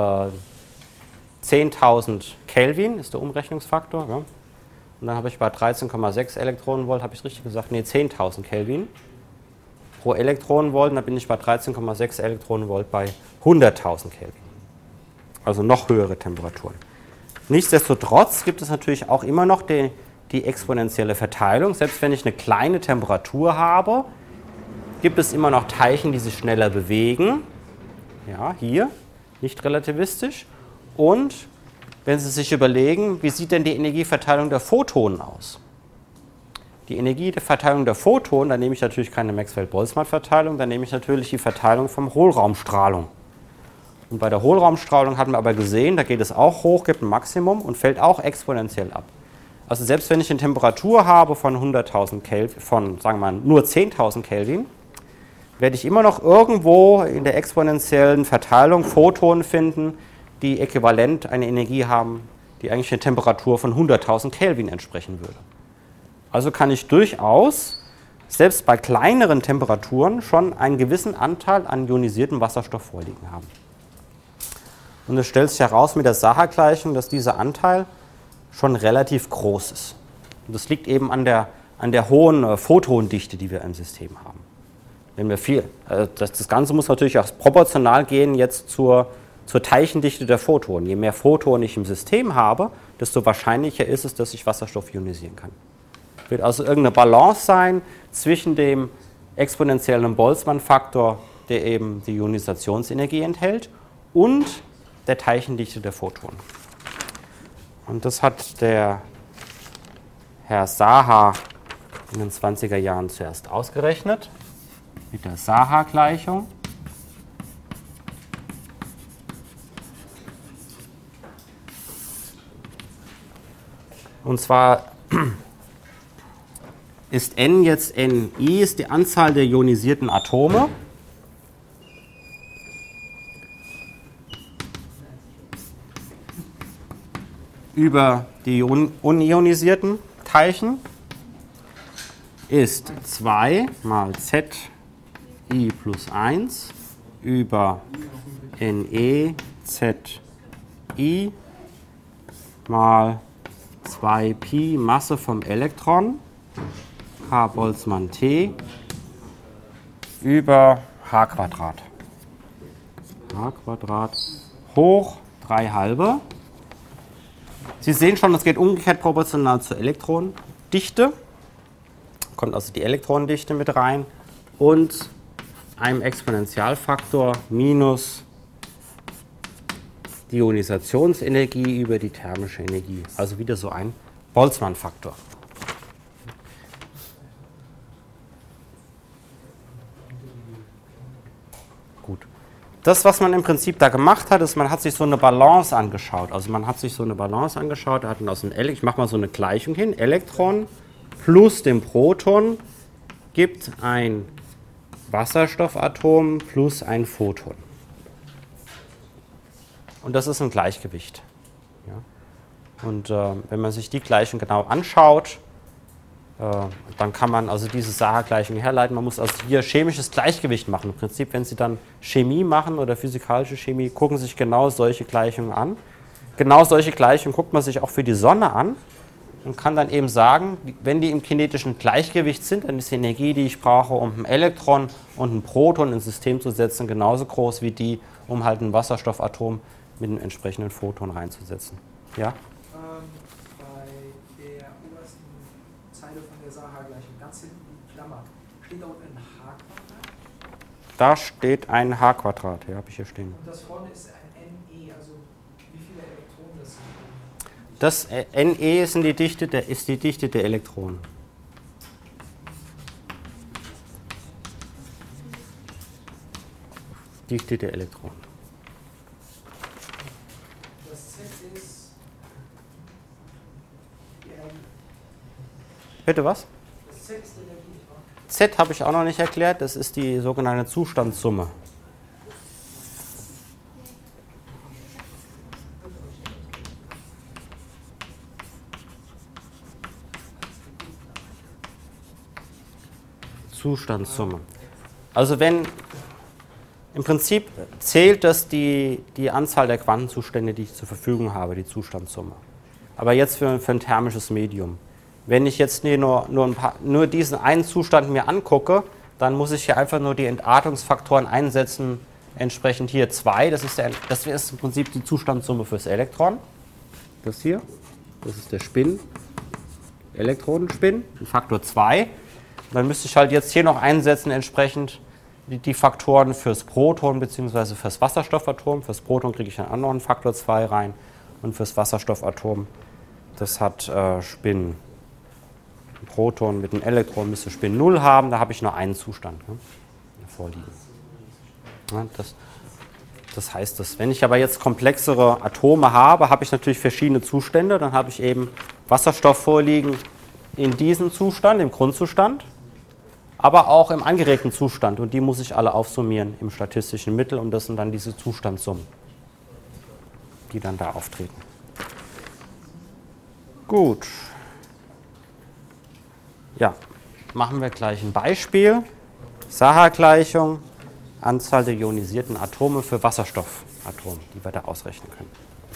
10.000 Kelvin, ist der Umrechnungsfaktor. Ja. Und dann habe ich bei 13,6 Elektronenvolt, habe ich richtig gesagt, nee, 10.000 Kelvin pro Elektronenvolt. Und dann bin ich bei 13,6 Elektronenvolt bei 100.000 Kelvin. Also noch höhere Temperaturen. Nichtsdestotrotz gibt es natürlich auch immer noch die exponentielle Verteilung. Selbst wenn ich eine kleine Temperatur habe, gibt es immer noch Teilchen, die sich schneller bewegen. Ja, hier, nicht relativistisch. Und wenn Sie sich überlegen, wie sieht denn die Energieverteilung der Photonen aus? Die Energieverteilung der Photonen, da nehme ich natürlich keine Maxwell-Boltzmann-Verteilung, da nehme ich natürlich die Verteilung vom Hohlraumstrahlung. Und bei der Hohlraumstrahlung hatten wir aber gesehen, da geht es auch hoch, gibt ein Maximum und fällt auch exponentiell ab. Also selbst wenn ich eine Temperatur habe von 100.000 Kelvin, von sagen wir mal nur 10.000 Kelvin, werde ich immer noch irgendwo in der exponentiellen Verteilung Photonen finden, die äquivalent eine Energie haben, die eigentlich eine Temperatur von 100.000 Kelvin entsprechen würde. Also kann ich durchaus, selbst bei kleineren Temperaturen, schon einen gewissen Anteil an ionisiertem Wasserstoff vorliegen haben. Und es stellt sich heraus mit der Saha-Gleichung, dass dieser Anteil schon relativ groß ist. Und das liegt eben an der hohen Photondichte, die wir im System haben. Wenn wir das Ganze muss natürlich auch proportional gehen jetzt zur Teilchendichte der Photonen. Je mehr Photonen ich im System habe, desto wahrscheinlicher ist es, dass ich Wasserstoff ionisieren kann. Wird also irgendeine Balance sein zwischen dem exponentiellen Boltzmann-Faktor, der eben die Ionisationsenergie enthält, und der Teilchendichte der Photonen. Und das hat der Herr Saha in den 20er Jahren zuerst ausgerechnet mit der Saha-Gleichung. Und zwar ist N jetzt Ni, ist die Anzahl der ionisierten Atome. über die unionisierten Teilchen ist 2 mal ZI plus 1 über NE ZI mal 2Pi Masse vom Elektron H Boltzmann T über H Quadrat. H Quadrat hoch 3 halbe. Sie sehen schon, das geht umgekehrt proportional zur Elektronendichte. Kommt also die Elektronendichte mit rein und einem Exponentialfaktor minus die Ionisationssenergie über die thermische Energie. Also wieder so ein Boltzmann-Faktor. Gut. Das, was man im Prinzip da gemacht hat, ist, man hat sich so eine Balance angeschaut. Also man hat sich so eine Balance angeschaut, ich mache mal so eine Gleichung hin, Elektron plus dem Proton gibt ein Wasserstoffatom plus ein Photon. Und das ist ein Gleichgewicht. Ja. Und wenn man sich die Gleichung genau anschaut, dann kann man also diese Saha-Gleichung herleiten. Man muss also hier chemisches Gleichgewicht machen. Im Prinzip, wenn Sie dann Chemie machen oder physikalische Chemie, gucken Sie sich genau solche Gleichungen an. Genau solche Gleichungen guckt man sich auch für die Sonne an und kann dann eben sagen, wenn die im kinetischen Gleichgewicht sind, dann ist die Energie, die ich brauche, um ein Elektron und ein Proton ins System zu setzen, genauso groß wie die, um halt ein Wasserstoffatom mit einem entsprechenden Photon reinzusetzen. Ja? Bei der obersten Zeile von der Saha-Gleichung, ganz hinten die Klammer, steht da unten ein H-Quadrat? Da steht ein H-Quadrat, ja, habe ich hier stehen. Und das vorne ist ein NE, also wie viele Elektronen das sind? Das NE ist die Dichte der Elektronen. Dichte der Elektronen. Das Z ist Bitte was? Das Z ist Energie, nicht wahr? Z habe ich auch noch nicht erklärt, das ist die sogenannte Zustandssumme. Zustandssumme. Also wenn im Prinzip zählt das die Anzahl der Quantenzustände, die ich zur Verfügung habe, die Zustandssumme. Aber jetzt für ein thermisches Medium. Wenn ich jetzt nur diesen einen Zustand mir angucke, dann muss ich hier einfach nur die Entartungsfaktoren einsetzen, entsprechend hier 2. Das ist im Prinzip die Zustandssumme fürs Elektron. Das hier, das ist der Spin, Elektronenspin, Faktor 2. Dann müsste ich halt jetzt hier noch einsetzen, entsprechend die Faktoren fürs Proton bzw. fürs Wasserstoffatom. Fürs Proton kriege ich dann auch noch einen Faktor 2 rein und fürs Wasserstoffatom, das hat Spin. Ein Proton mit einem Elektron müsste Spin 0 haben, da habe ich nur einen Zustand vorliegen. Ja, das heißt das. Wenn ich aber jetzt komplexere Atome habe, habe ich natürlich verschiedene Zustände. Dann habe ich eben Wasserstoff vorliegen in diesem Zustand, im Grundzustand, aber auch im angeregten Zustand. Und die muss ich alle aufsummieren im statistischen Mittel. Und das sind dann diese Zustandssummen, die dann da auftreten. Gut. Ja, machen wir gleich ein Beispiel. Saha-Gleichung, Anzahl der ionisierten Atome für Wasserstoffatome, die wir da ausrechnen können.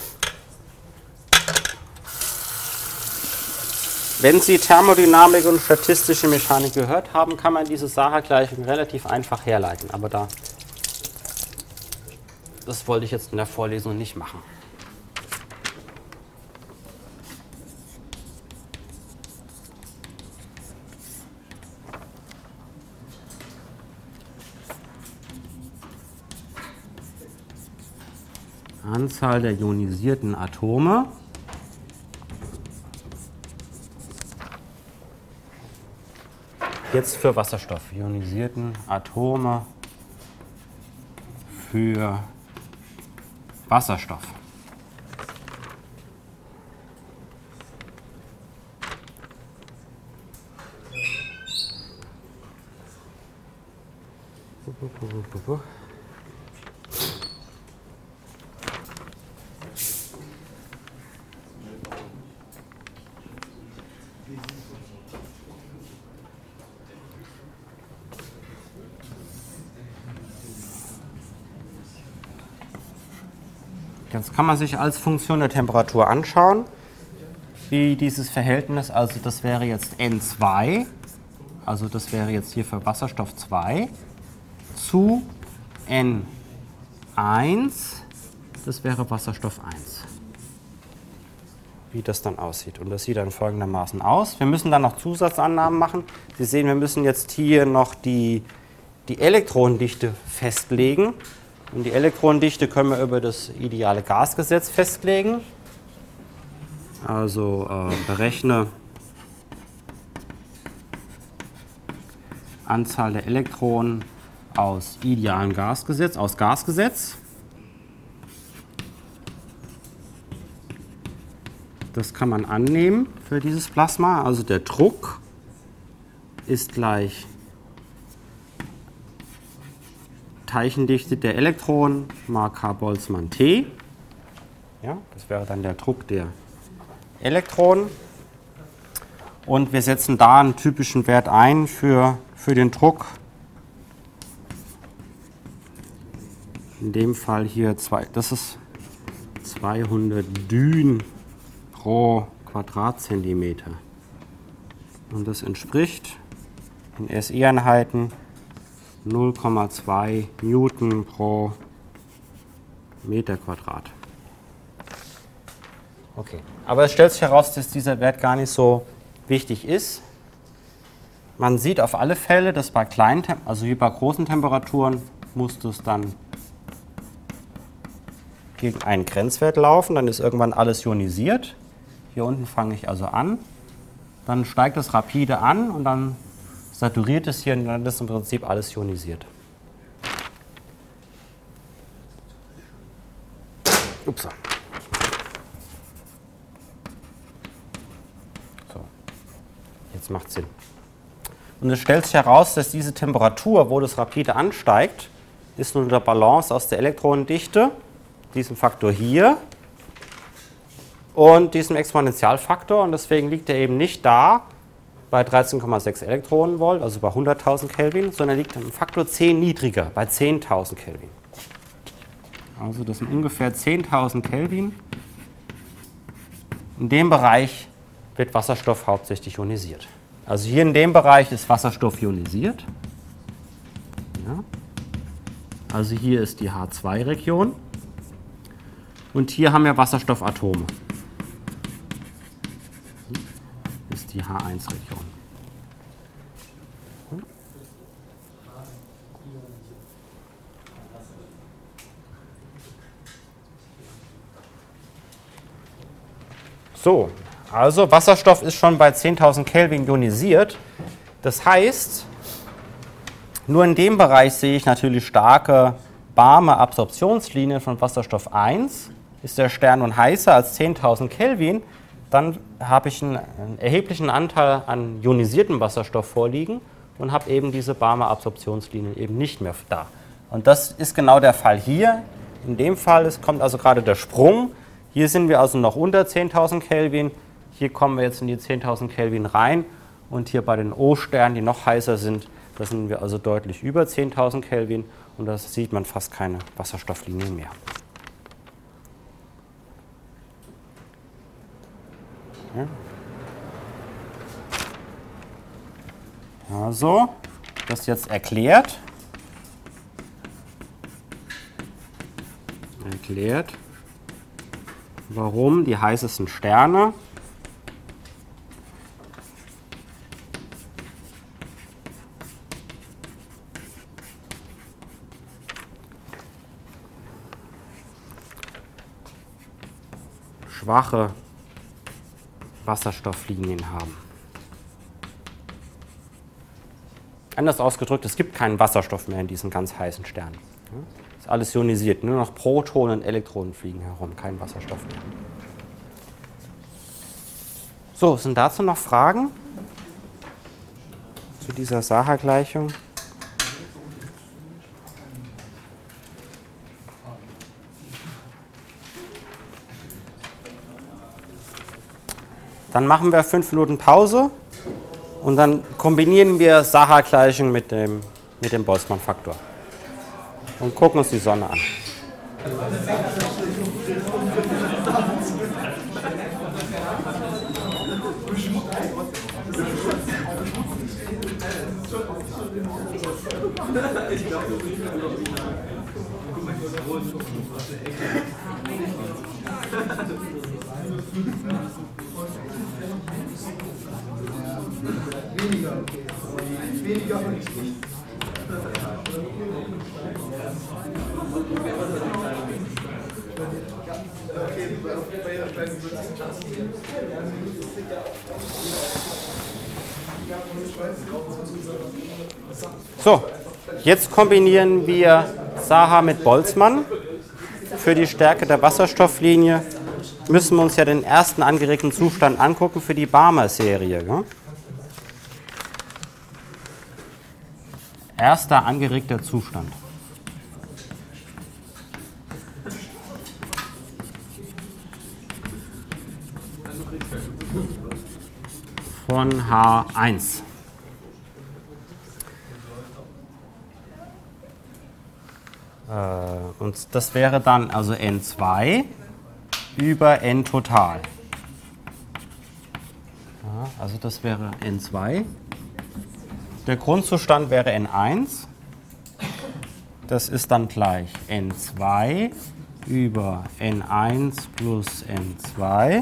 Wenn Sie Thermodynamik und statistische Mechanik gehört haben, kann man diese Saha-Gleichung relativ einfach herleiten. Aber das wollte ich jetzt in der Vorlesung nicht machen. Anzahl der ionisierten Atome jetzt für Wasserstoff. Ionisierten Atome für Wasserstoff. Jetzt kann man sich als Funktion der Temperatur anschauen, wie dieses Verhältnis, also das wäre jetzt N2, also das wäre jetzt hier für Wasserstoff 2, zu N1, das wäre Wasserstoff 1. Wie das dann aussieht. Und das sieht dann folgendermaßen aus. Wir müssen dann noch Zusatzannahmen machen. Sie sehen, wir müssen jetzt hier noch die Elektronendichte festlegen. Und die Elektronendichte können wir über das ideale Gasgesetz festlegen. Also berechne Anzahl der Elektronen aus idealen Gasgesetz, aus Gasgesetz. Das kann man annehmen für dieses Plasma. Also der Druck ist gleich Teilchendichte der Elektronen mal K Boltzmann T. Ja, das wäre dann der Druck der Elektronen. Und wir setzen da einen typischen Wert ein für den Druck. In dem Fall hier, das ist 200 Dyn pro Quadratzentimeter. Und das entspricht in SI-Einheiten 0,2 Newton pro Meter Quadrat. Okay, aber es stellt sich heraus, dass dieser Wert gar nicht so wichtig ist. Man sieht auf alle Fälle, dass bei kleinen, also wie bei großen Temperaturen, muss das dann gegen einen Grenzwert laufen, dann ist irgendwann alles ionisiert. Hier unten fange ich also an, dann steigt es rapide an und dann saturiert es hier und dann ist im Prinzip alles ionisiert. Ups. So, jetzt macht es Sinn. Und es stellt sich heraus, dass diese Temperatur, wo das rapide ansteigt, ist nur der Balance aus der Elektronendichte, diesem Faktor hier, und diesem Exponentialfaktor. Und deswegen liegt er eben nicht da bei 13,6 Elektronenvolt, also bei 100.000 Kelvin, sondern liegt im Faktor 10 niedriger, bei 10.000 Kelvin. Also das sind ungefähr 10.000 Kelvin. In dem Bereich wird Wasserstoff hauptsächlich ionisiert. Also hier in dem Bereich ist Wasserstoff ionisiert. Ja. Also hier ist die H2-Region. Und hier haben wir Wasserstoffatome. Das ist die H1-Region. So, also Wasserstoff ist schon bei 10.000 Kelvin ionisiert. Das heißt, nur in dem Bereich sehe ich natürlich starke warme Absorptionslinien von Wasserstoff 1. Ist der Stern nun heißer als 10.000 Kelvin, dann habe ich einen erheblichen Anteil an ionisiertem Wasserstoff vorliegen und habe eben diese warme Absorptionslinien eben nicht mehr da. Und das ist genau der Fall hier. In dem Fall kommt also gerade der Sprung. Hier sind wir also noch unter 10.000 Kelvin. Hier kommen wir jetzt in die 10.000 Kelvin rein. Und hier bei den O-Sternen, die noch heißer sind, da sind wir also deutlich über 10.000 Kelvin. Und da sieht man fast keine Wasserstofflinien mehr. Also, das jetzt erklärt, warum die heißesten Sterne schwache Wasserstofflinien haben. Anders ausgedrückt, es gibt keinen Wasserstoff mehr in diesen ganz heißen Sternen. Ist alles ionisiert, nur noch Protonen und Elektronen fliegen herum, kein Wasserstoff mehr. So, sind dazu noch Fragen zu dieser Saha-Gleichung? Dann machen wir 5 Minuten Pause und dann kombinieren wir Saha-Gleichung mit dem Boltzmann-Faktor und gucken uns die Sonne an. Weniger und nicht. So, jetzt kombinieren wir Saha mit Boltzmann. Für die Stärke der Wasserstofflinie müssen wir uns ja den ersten angeregten Zustand angucken für die Balmer-Serie. Ja? Erster angeregter Zustand. Von H1. Und das wäre dann also N2 über N total. Ja, also das wäre N2. Der Grundzustand wäre N1. Das ist dann gleich N2 über N1 plus N2.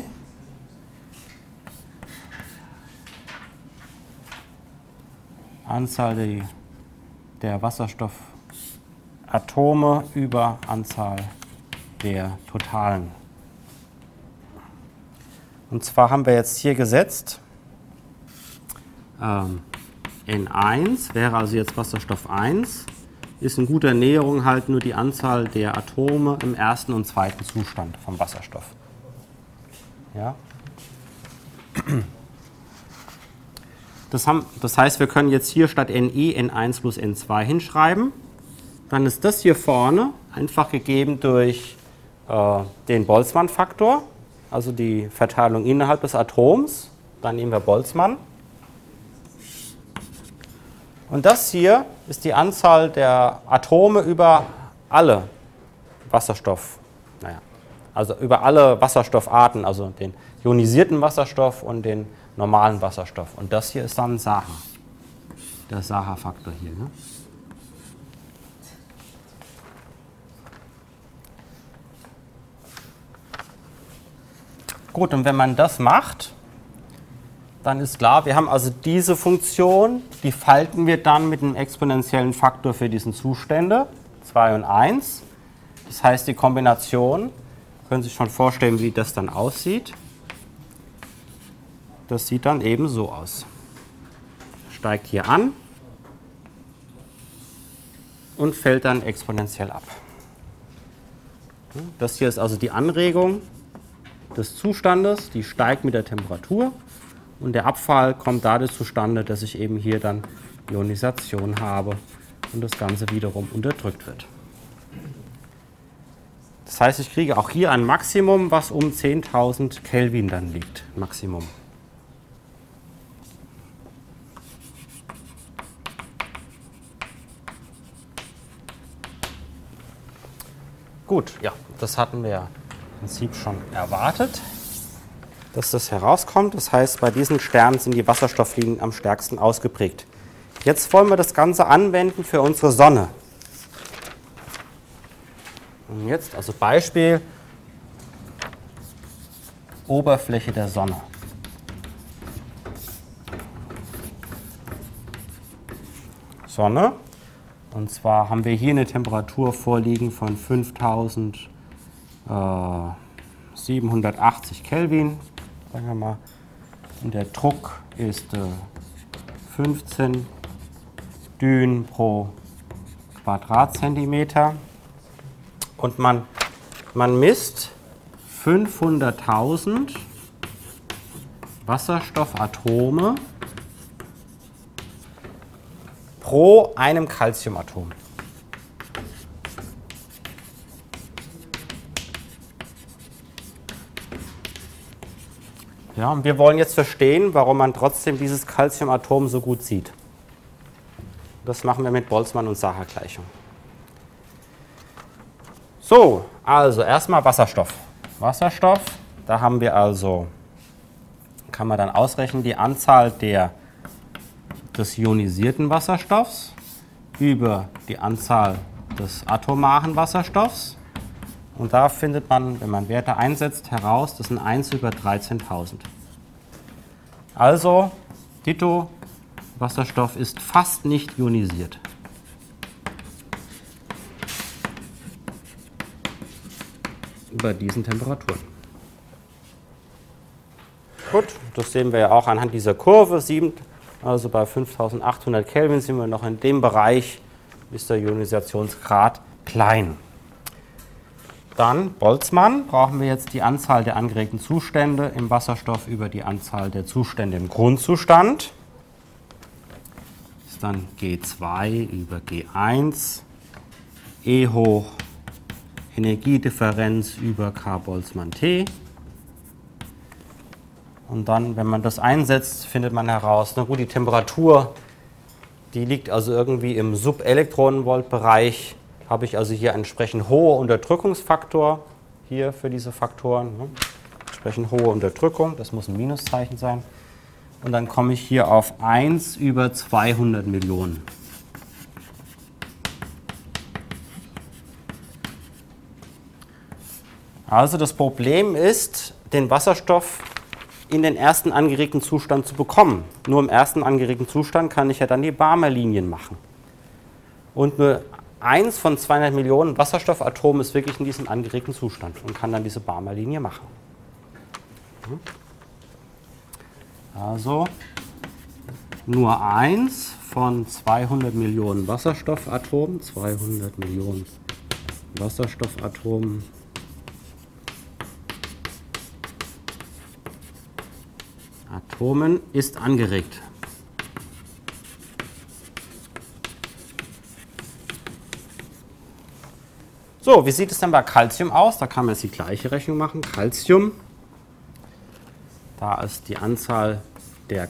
Anzahl der Wasserstoffatome über Anzahl der totalen. Und zwar haben wir jetzt hier gesetzt, N1 wäre also jetzt Wasserstoff 1, ist in guter Näherung halt nur die Anzahl der Atome im ersten und zweiten Zustand vom Wasserstoff. Ja? Das heißt, wir können jetzt hier statt Ni N1 plus N2 hinschreiben. Dann ist das hier vorne einfach gegeben durch den Boltzmann-Faktor, also die Verteilung innerhalb des Atoms. Dann nehmen wir Boltzmann. Und das hier ist die Anzahl der Atome über alle also über alle Wasserstoffarten, also den ionisierten Wasserstoff und den normalen Wasserstoff. Und das hier ist dann Saha, der Saha-Faktor hier. Ne? Gut, und wenn man das macht, dann ist klar, wir haben also diese Funktion, die falten wir dann mit einem exponentiellen Faktor für diesen Zustände, 2 und 1. Das heißt, die Kombination, können Sie sich schon vorstellen, wie das dann aussieht. Das sieht dann eben so aus. Steigt hier an und fällt dann exponentiell ab. Das hier ist also die Anregung des Zustandes, die steigt mit der Temperatur. Und der Abfall kommt dadurch zustande, dass ich eben hier dann Ionisation habe und das Ganze wiederum unterdrückt wird. Das heißt, ich kriege auch hier ein Maximum, was um 10.000 Kelvin dann liegt. Maximum. Gut, ja, das hatten wir im Prinzip schon erwartet, dass das herauskommt. Das heißt, bei diesen Sternen sind die Wasserstofflinien am stärksten ausgeprägt. Jetzt wollen wir das Ganze anwenden für unsere Sonne. Und jetzt, also Beispiel, Oberfläche der Sonne. Sonne. Und zwar haben wir hier eine Temperatur vorliegen von 5780 Kelvin, sagen wir mal. Und der Druck ist 15 Dyn pro Quadratzentimeter. Und man misst 500.000 Wasserstoffatome pro einem Calciumatom. Ja, und wir wollen jetzt verstehen, warum man trotzdem dieses Calciumatom so gut sieht. Das machen wir mit Boltzmann- und Saha-Gleichung. So, also erstmal Wasserstoff. Wasserstoff, da haben wir also kann man dann ausrechnen, die Anzahl des ionisierten Wasserstoffs über die Anzahl des atomaren Wasserstoffs. Und da findet man, wenn man Werte einsetzt, heraus, das sind 1 über 13.000. Also, ditto, Wasserstoff ist fast nicht ionisiert. Bei diesen Temperaturen. Gut, das sehen wir ja auch anhand dieser Kurve. Also bei 5800 Kelvin sind wir noch in dem Bereich, ist der Ionisationsgrad klein. Dann Boltzmann, brauchen wir jetzt die Anzahl der angeregten Zustände im Wasserstoff über die Anzahl der Zustände im Grundzustand. Das ist dann G2 über G1, E hoch Energiedifferenz über K Boltzmann T. Und dann, wenn man das einsetzt, findet man heraus, na gut, die Temperatur, die liegt also irgendwie im Subelektronenvoltbereich. Habe ich also hier entsprechend hohe Unterdrückungsfaktor hier für diese Faktoren. Ne? Entsprechend hohe Unterdrückung, das muss ein Minuszeichen sein. Und dann komme ich hier auf 1 über 200 Millionen. Also das Problem ist, den Wasserstoff in den ersten angeregten Zustand zu bekommen. Nur im ersten angeregten Zustand kann ich ja dann die Balmer-Linien machen. Und nur 1 von 200 Millionen Wasserstoffatomen ist wirklich in diesem angeregten Zustand und kann dann diese Balmer-Linie machen. Also nur 1 von 200 Millionen Wasserstoffatomen, 200 Millionen Wasserstoffatomen ist angeregt. So, wie sieht es denn bei Calcium aus? Da kann man jetzt die gleiche Rechnung machen. Calcium, da ist die Anzahl der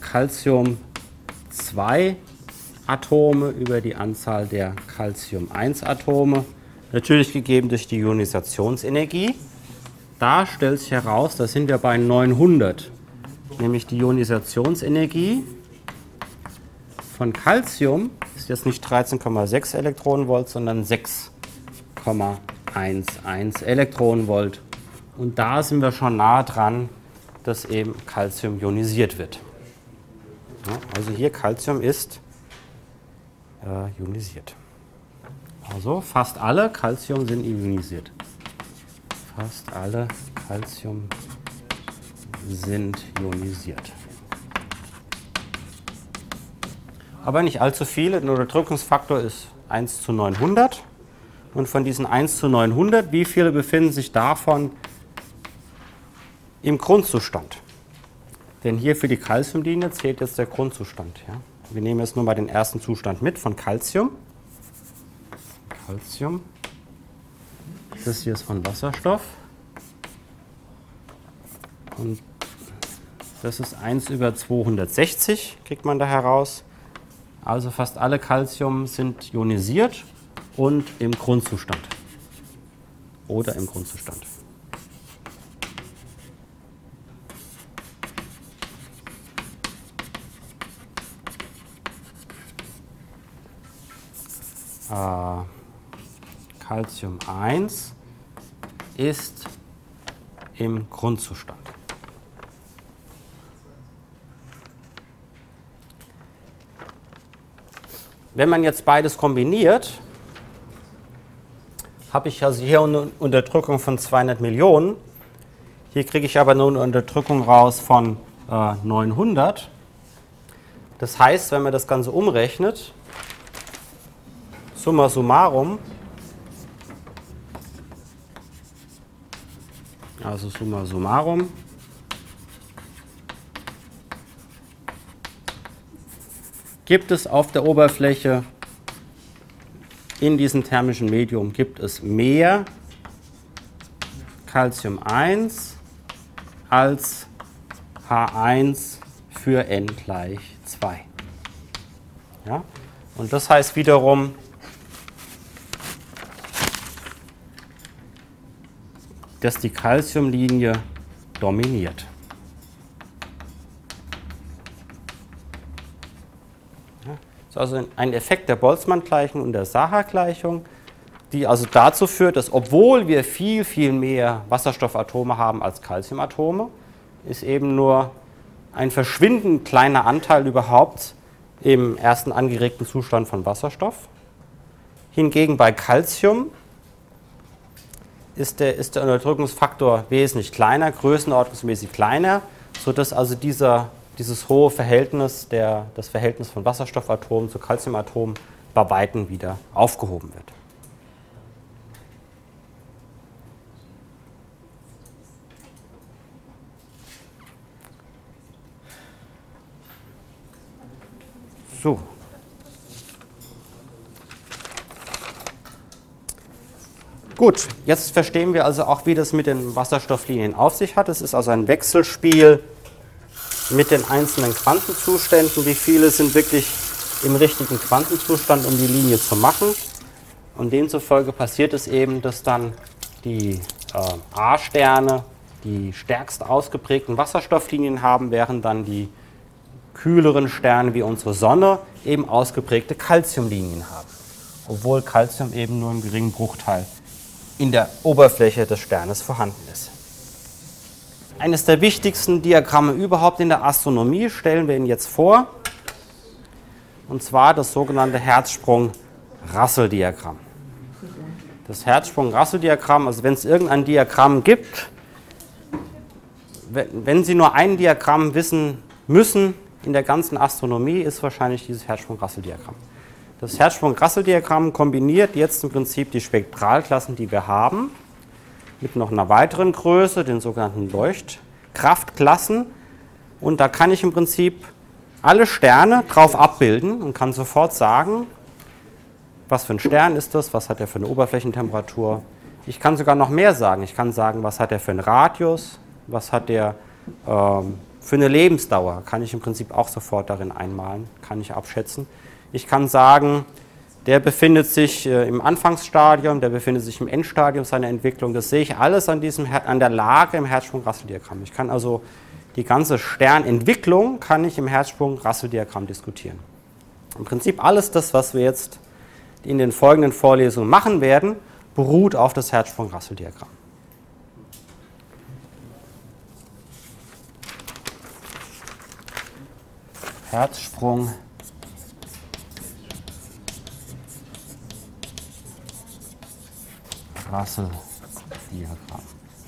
Calcium-2-Atome über die Anzahl der Calcium-1-Atome, natürlich gegeben durch die Ionisationsenergie. Da stellt sich heraus, da sind wir bei 900. Nämlich die Ionisationsenergie von Calcium ist jetzt nicht 13,6 Elektronenvolt, sondern 6,11 Elektronenvolt. Und da sind wir schon nahe dran, dass eben Calcium ionisiert wird. Ja, also hier Calcium ist ionisiert. Also fast alle Calcium sind ionisiert. Fast alle Calcium sind ionisiert. Aber nicht allzu viele. Der Unterdrückungsfaktor ist 1 zu 900. Und von diesen 1 zu 900, wie viele befinden sich davon im Grundzustand? Denn hier für die Calciumlinie zählt jetzt der Grundzustand. Ja? Wir nehmen jetzt nur mal den ersten Zustand mit von Calcium. Calcium. Das hier ist von Wasserstoff. Und das ist 1 über 260, kriegt man da heraus. Also fast alle Calcium sind ionisiert und im Grundzustand. Oder im Grundzustand. Calcium 1 ist im Grundzustand. Wenn man jetzt beides kombiniert, habe ich also hier eine Unterdrückung von 200 Millionen. Hier kriege ich aber nur eine Unterdrückung raus von 900. Das heißt, wenn man das Ganze umrechnet, summa summarum, also summa summarum, gibt es auf der Oberfläche in diesem thermischen Medium gibt es mehr Calcium 1 als H1 für n gleich 2. Ja? Und das heißt wiederum, dass die Calciumlinie dominiert. Das ist also ein Effekt der Boltzmann-Gleichung und der Saha-Gleichung, die also dazu führt, dass obwohl wir viel, viel mehr Wasserstoffatome haben als Calciumatome, ist eben nur ein verschwindend kleiner Anteil überhaupt im ersten angeregten Zustand von Wasserstoff. Hingegen bei Calcium ist der Unterdrückungsfaktor wesentlich kleiner, größenordnungsmäßig kleiner, sodass also dieses hohe Verhältnis, das Verhältnis von Wasserstoffatomen zu Calciumatomen bei Weitem wieder aufgehoben wird. So. Gut, jetzt verstehen wir also auch, wie das mit den Wasserstofflinien auf sich hat. Es ist also ein Wechselspiel mit den einzelnen Quantenzuständen. Wie viele sind wirklich im richtigen Quantenzustand, um die Linie zu machen? Und demzufolge passiert es eben, dass dann die A-Sterne die stärkst ausgeprägten Wasserstofflinien haben, während dann die kühleren Sterne wie unsere Sonne eben ausgeprägte Calciumlinien haben, obwohl Calcium eben nur im geringen Bruchteil in der Oberfläche des Sternes vorhanden ist. Eines der wichtigsten Diagramme überhaupt in der Astronomie stellen wir Ihnen jetzt vor, und zwar das sogenannte Herzsprung-Russell-Diagramm. Das Herzsprung-Russell-Diagramm, also wenn es irgendein Diagramm gibt, wenn Sie nur ein Diagramm wissen müssen in der ganzen Astronomie, ist wahrscheinlich dieses Herzsprung-Russell-Diagramm. Das Herzsprung-Russell-Diagramm kombiniert jetzt im Prinzip die Spektralklassen, die wir haben, mit noch einer weiteren Größe, den sogenannten Leuchtkraftklassen. Und da kann ich im Prinzip alle Sterne drauf abbilden und kann sofort sagen, was für ein Stern ist das, was hat er für eine Oberflächentemperatur. Ich kann sogar noch mehr sagen. Ich kann sagen, was hat er für einen Radius, was hat er für eine Lebensdauer. Kann ich im Prinzip auch sofort darin einmalen, kann ich abschätzen. Ich kann sagen, der befindet sich im Anfangsstadium, der befindet sich im Endstadium seiner Entwicklung. Das sehe ich alles an der Lage im Herzsprung-Russell-Diagramm. Ich kann also die ganze Sternentwicklung kann ich im Herzsprung-Russell-Diagramm diskutieren. Im Prinzip alles das, was wir jetzt in den folgenden Vorlesungen machen werden, beruht auf das Herzsprung-Russell-Diagramm. Herzsprung-Russell-Diagramm.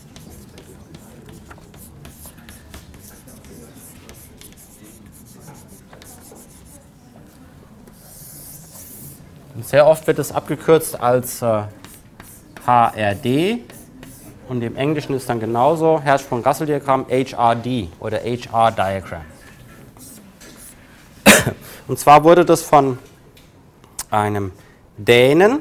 Sehr oft wird es abgekürzt als HRD und im Englischen ist dann genauso Herzsprung-Russell-Diagramm HRD oder HR-Diagramm. Und zwar wurde das von einem Dänen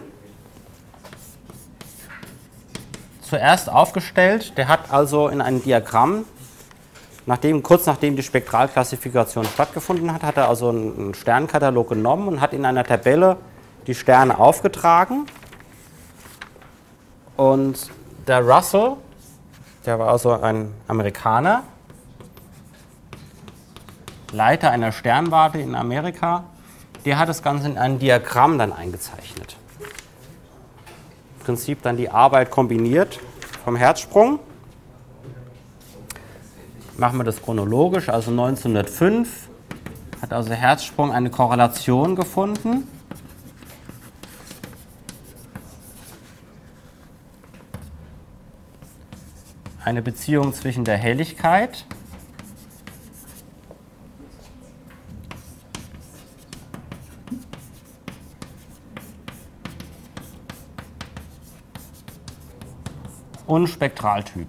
zuerst aufgestellt. Der hat also in einem Diagramm, kurz nachdem die Spektralklassifikation stattgefunden hat, hat er also einen Sternenkatalog genommen und hat in einer Tabelle die Sterne aufgetragen. Und der Russell, der war also ein Amerikaner, Leiter einer Sternwarte in Amerika, der hat das Ganze in ein Diagramm dann eingezeichnet. Im Prinzip dann die Arbeit kombiniert vom Herzsprung. Machen wir das chronologisch, also 1905 hat also Herzsprung eine Korrelation gefunden. Eine Beziehung zwischen der Helligkeit und Spektraltyp.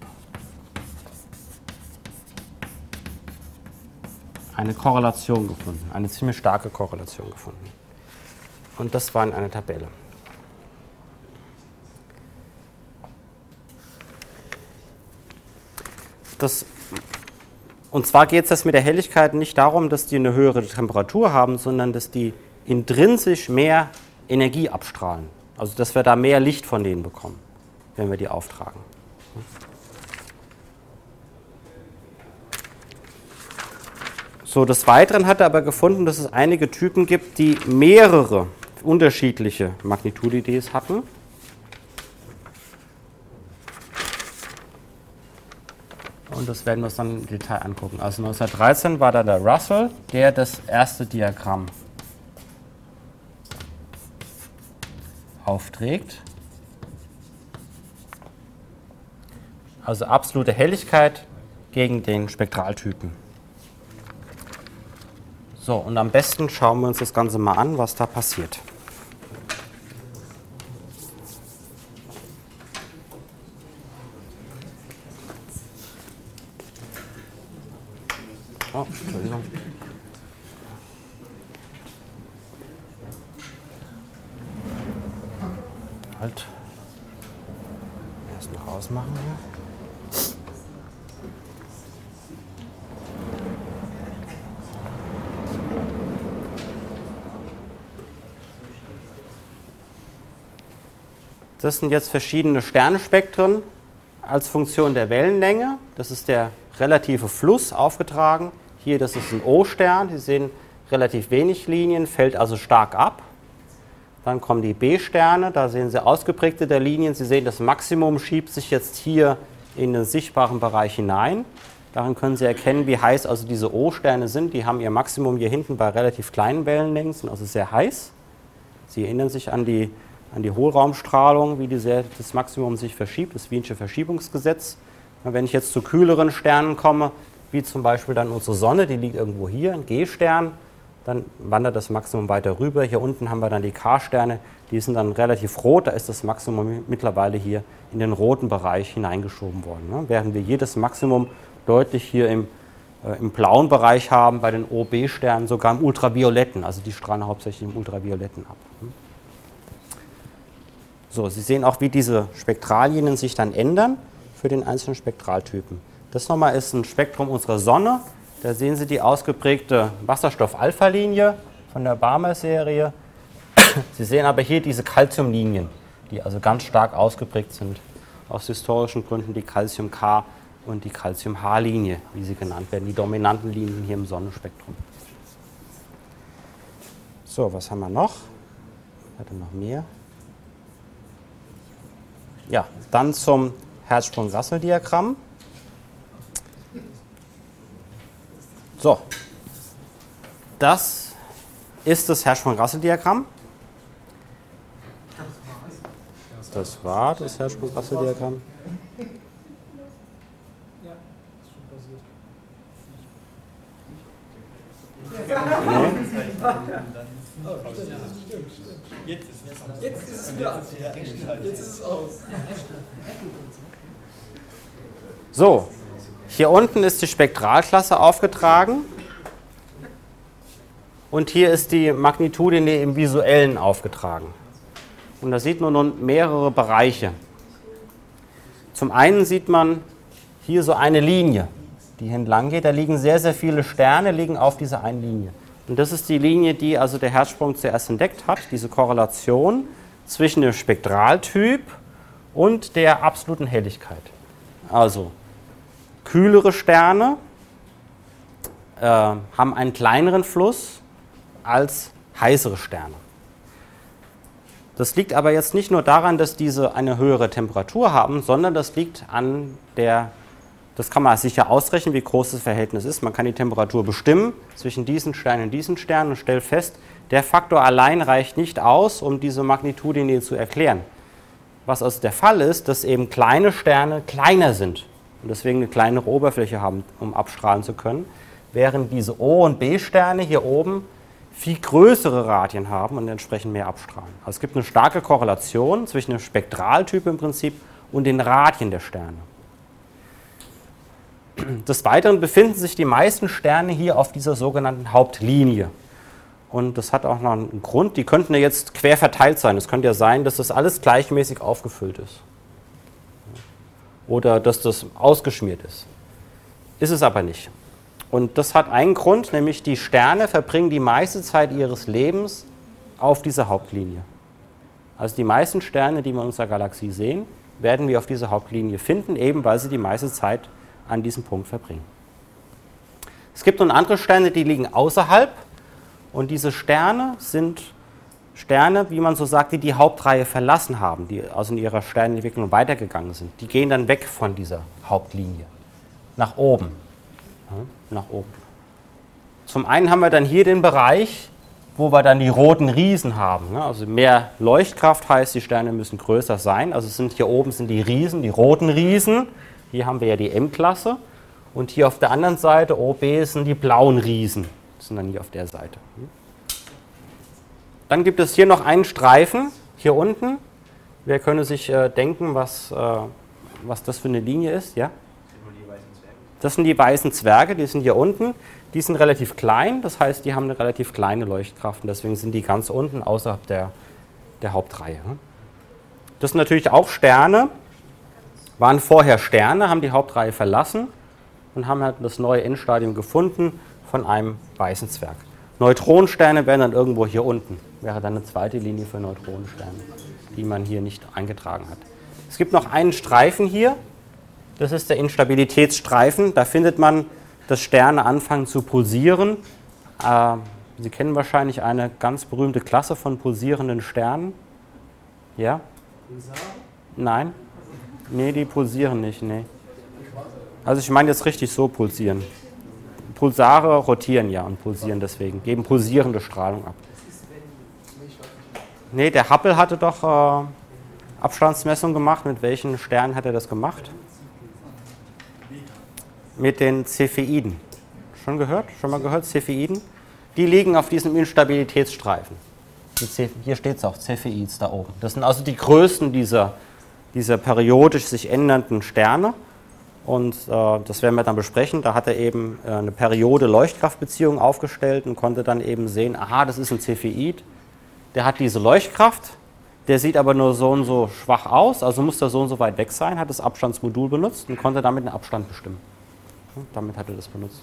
Eine Korrelation gefunden, eine ziemlich starke Korrelation gefunden. Und das war in einer Tabelle. Und zwar geht es mit der Helligkeit nicht darum, dass die eine höhere Temperatur haben, sondern dass die intrinsisch mehr Energie abstrahlen. Also dass wir da mehr Licht von denen bekommen, wenn wir die auftragen. So, des Weiteren hat er aber gefunden, dass es einige Typen gibt, die mehrere unterschiedliche Magnitudideen hatten. Und das werden wir uns dann im Detail angucken. Also 1913 war da der Russell, der das erste Diagramm aufträgt. Also absolute Helligkeit gegen den Spektraltypen. So, und am besten schauen wir uns das Ganze mal an, was da passiert. Oh, Entschuldigung. Halt. Erst noch ausmachen hier. Das sind jetzt verschiedene Sternenspektren als Funktion der Wellenlänge. Das ist der relative Fluss aufgetragen. Hier, das ist ein O-Stern. Sie sehen relativ wenig Linien, fällt also stark ab. Dann kommen die B-Sterne, da sehen Sie ausgeprägte der Linien. Sie sehen, das Maximum schiebt sich jetzt hier in den sichtbaren Bereich hinein. Daran können Sie erkennen, wie heiß also diese O-Sterne sind. Die haben ihr Maximum hier hinten bei relativ kleinen Wellenlängen, sind also sehr heiß. Sie erinnern sich an die Hohlraumstrahlung, wie das Maximum sich verschiebt, das Wiensche Verschiebungsgesetz. Und wenn ich jetzt zu kühleren Sternen komme, wie zum Beispiel dann unsere Sonne, die liegt irgendwo hier, ein G-Stern, dann wandert das Maximum weiter rüber. Hier unten haben wir dann die K-Sterne, die sind dann relativ rot, da ist das Maximum mittlerweile hier in den roten Bereich hineingeschoben worden. Während wir hier das Maximum deutlich hier im blauen Bereich haben, bei den OB-Sternen sogar im Ultravioletten, also die strahlen hauptsächlich im Ultravioletten ab. So, Sie sehen auch, wie diese Spektrallinien sich dann ändern für den einzelnen Spektraltypen. Das nochmal ist ein Spektrum unserer Sonne. Da sehen Sie die ausgeprägte Wasserstoff-Alpha-Linie von der Balmer-Serie. Sie sehen aber hier diese Calcium-Linien, die also ganz stark ausgeprägt sind. Aus historischen Gründen die Calcium-K- und die Calcium-H-Linie, wie sie genannt werden, die dominanten Linien hier im Sonnenspektrum. So, was haben wir noch? Hatte noch mehr. Ja, dann zum Hertzsprung-Russell-Diagramm. So, das ist das Hertzsprung-Russell-Diagramm. Das war das Hertzsprung-Russell-Diagramm. Ja, ist schon passiert. Jetzt ist es wieder. Jetzt ist es aus. So, hier unten ist die Spektralklasse aufgetragen und hier ist die Magnitudine im Visuellen aufgetragen. Und da sieht man nun mehrere Bereiche. Zum einen sieht man hier so eine Linie, die hier entlang geht. Da liegen sehr, sehr viele Sterne, liegen auf dieser einen Linie. Und das ist die Linie, die also der Hertzsprung zuerst entdeckt hat, diese Korrelation zwischen dem Spektraltyp und der absoluten Helligkeit. Also kühlere Sterne haben einen kleineren Fluss als heißere Sterne. Das liegt aber jetzt nicht nur daran, dass diese eine höhere Temperatur haben, sondern das liegt an das kann man sicher ausrechnen, wie groß das Verhältnis ist. Man kann die Temperatur bestimmen zwischen diesen Sternen und diesen Sternen und stellt fest, der Faktor allein reicht nicht aus, um diese Magnitudine zu erklären. Was also der Fall ist, dass eben kleine Sterne kleiner sind und deswegen eine kleinere Oberfläche haben, um abstrahlen zu können, während diese O- und B-Sterne hier oben viel größere Radien haben und entsprechend mehr abstrahlen. Also es gibt eine starke Korrelation zwischen dem Spektraltyp im Prinzip und den Radien der Sterne. Des Weiteren befinden sich die meisten Sterne hier auf dieser sogenannten Hauptlinie. Und das hat auch noch einen Grund, die könnten ja jetzt quer verteilt sein. Es könnte ja sein, dass das alles gleichmäßig aufgefüllt ist. Oder dass das ausgeschmiert ist. Ist es aber nicht. Und das hat einen Grund, nämlich die Sterne verbringen die meiste Zeit ihres Lebens auf dieser Hauptlinie. Also die meisten Sterne, die wir in unserer Galaxie sehen, werden wir auf dieser Hauptlinie finden, eben weil sie die meiste Zeit an diesem Punkt verbringen. Es gibt nun andere Sterne, die liegen außerhalb. Und diese Sterne sind Sterne, wie man so sagt, die die Hauptreihe verlassen haben, die also in ihrer Sternentwicklung weitergegangen sind. Die gehen dann weg von dieser Hauptlinie, nach oben. Ja, nach oben. Zum einen haben wir dann hier den Bereich, wo wir dann die roten Riesen haben. Ne? Also mehr Leuchtkraft heißt, die Sterne müssen größer sein. Also sind hier oben sind die Riesen, die roten Riesen. Hier haben wir ja die M-Klasse. Und hier auf der anderen Seite, OB, sind die blauen Riesen. Das sind dann hier auf der Seite. Dann gibt es hier noch einen Streifen, hier unten. Wer könnte sich denken, was das für eine Linie ist? Ja? Das sind die weißen Zwerge, die sind hier unten. Die sind relativ klein, das heißt, die haben eine relativ kleine Leuchtkraft. Und deswegen sind die ganz unten außerhalb der Hauptreihe. Das sind natürlich auch Sterne, waren vorher Sterne, haben die Hauptreihe verlassen und haben halt das neue Endstadium gefunden von einem weißen Zwerg. Neutronensterne wären dann irgendwo hier unten. Wäre dann eine zweite Linie für Neutronensterne, die man hier nicht eingetragen hat. Es gibt noch einen Streifen hier. Das ist der Instabilitätsstreifen. Da findet man, dass Sterne anfangen zu pulsieren. Sie kennen wahrscheinlich eine ganz berühmte Klasse von pulsierenden Sternen. Ja? Nein? Nee, die pulsieren nicht. Nee. Also ich meine jetzt richtig so pulsieren. Pulsare rotieren ja und pulsieren deswegen, geben pulsierende Strahlung ab. Nee, der Hubble hatte doch Abstandsmessung gemacht. Mit welchen Sternen hat er das gemacht? Mit den Cepheiden. Schon gehört? Schon mal gehört? Cepheiden? Die liegen auf diesem Instabilitätsstreifen. Hier steht es auch, Cepheids da oben. Das sind also die größten dieser periodisch sich ändernden Sterne. Und das werden wir dann besprechen. Da hat er eben eine Periode-Leuchtkraftbeziehung aufgestellt und konnte dann eben sehen, aha, das ist ein Cepheid. Der hat diese Leuchtkraft, der sieht aber nur so und so schwach aus, also muss der so und so weit weg sein, hat das Abstandsmodul benutzt und konnte damit den Abstand bestimmen. Damit hat er das benutzt.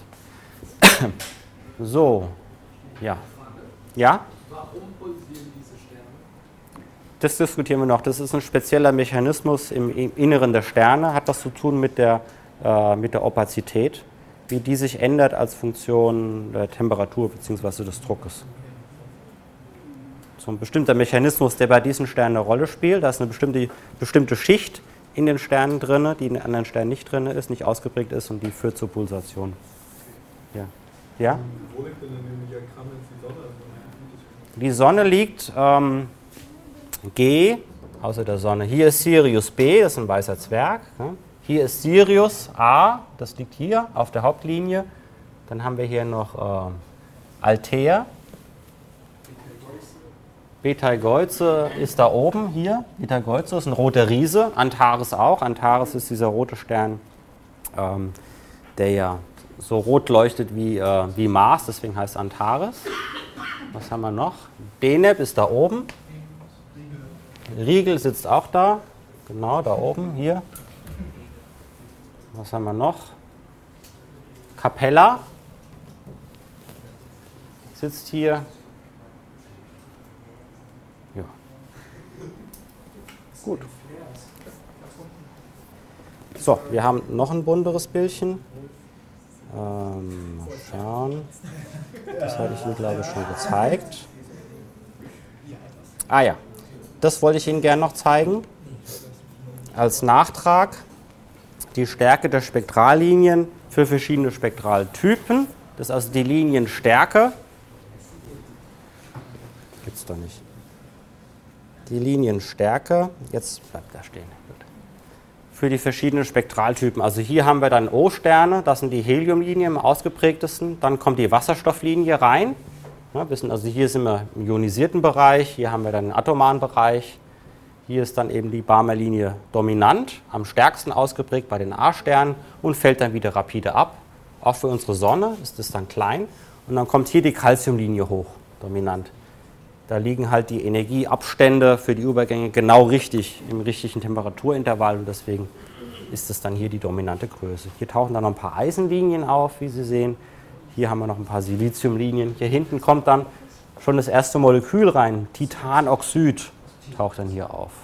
So, ja. Ja? Warum pulsieren diese Sterne? Das diskutieren wir noch. Das ist ein spezieller Mechanismus im Inneren der Sterne, hat was zu tun mit der Opazität, wie die sich ändert als Funktion der Temperatur bzw. des Druckes. So ein bestimmter Mechanismus, der bei diesen Sternen eine Rolle spielt. Da ist eine bestimmte Schicht in den Sternen drin, die in den anderen Sternen nicht drin ist, nicht ausgeprägt ist und die führt zur Pulsation. Ja? Ja? Wo liegt denn in dem Diagramm jetzt die Sonne? Die Sonne liegt G, außer der Sonne. Hier ist Sirius B, das ist ein weißer Zwerg. Hier ist Sirius A, das liegt hier auf der Hauptlinie. Dann haben wir hier noch Altair. Betelgeuse ist da oben, hier. Betelgeuse ist ein roter Riese. Antares auch. Antares ist dieser rote Stern, der ja so rot leuchtet wie Mars, deswegen heißt Antares. Was haben wir noch? Deneb ist da oben. Rigel sitzt auch da. Genau, da oben, hier. Was haben wir noch? Capella sitzt hier. Ja. Gut. So, wir haben noch ein bunteres Bildchen. Mal schauen. Das hatte ich Ihnen, glaube ich, schon gezeigt. Ah ja, das wollte ich Ihnen gerne noch zeigen. Als Nachtrag die Stärke der Spektrallinien für verschiedene Spektraltypen. Das ist also die Linienstärke. Gibt es doch nicht. Die Linienstärke, jetzt bleibt da stehen. Für die verschiedenen Spektraltypen. Also hier haben wir dann O-Sterne, das sind die Heliumlinien am ausgeprägtesten. Dann kommt die Wasserstofflinie rein. Ja, also hier sind wir im ionisierten Bereich, hier haben wir dann den atomaren Bereich. Hier ist dann eben die Barmer-Linie dominant, am stärksten ausgeprägt bei den A-Sternen und fällt dann wieder rapide ab. Auch für unsere Sonne ist es dann klein. Und dann kommt hier die Calciumlinie hoch, dominant. Da liegen halt die Energieabstände für die Übergänge genau richtig, im richtigen Temperaturintervall und deswegen ist es dann hier die dominante Größe. Hier tauchen dann noch ein paar Eisenlinien auf, wie Sie sehen. Hier haben wir noch ein paar Siliziumlinien. Hier hinten kommt dann schon das erste Molekül rein, Titanoxid taucht dann hier auf.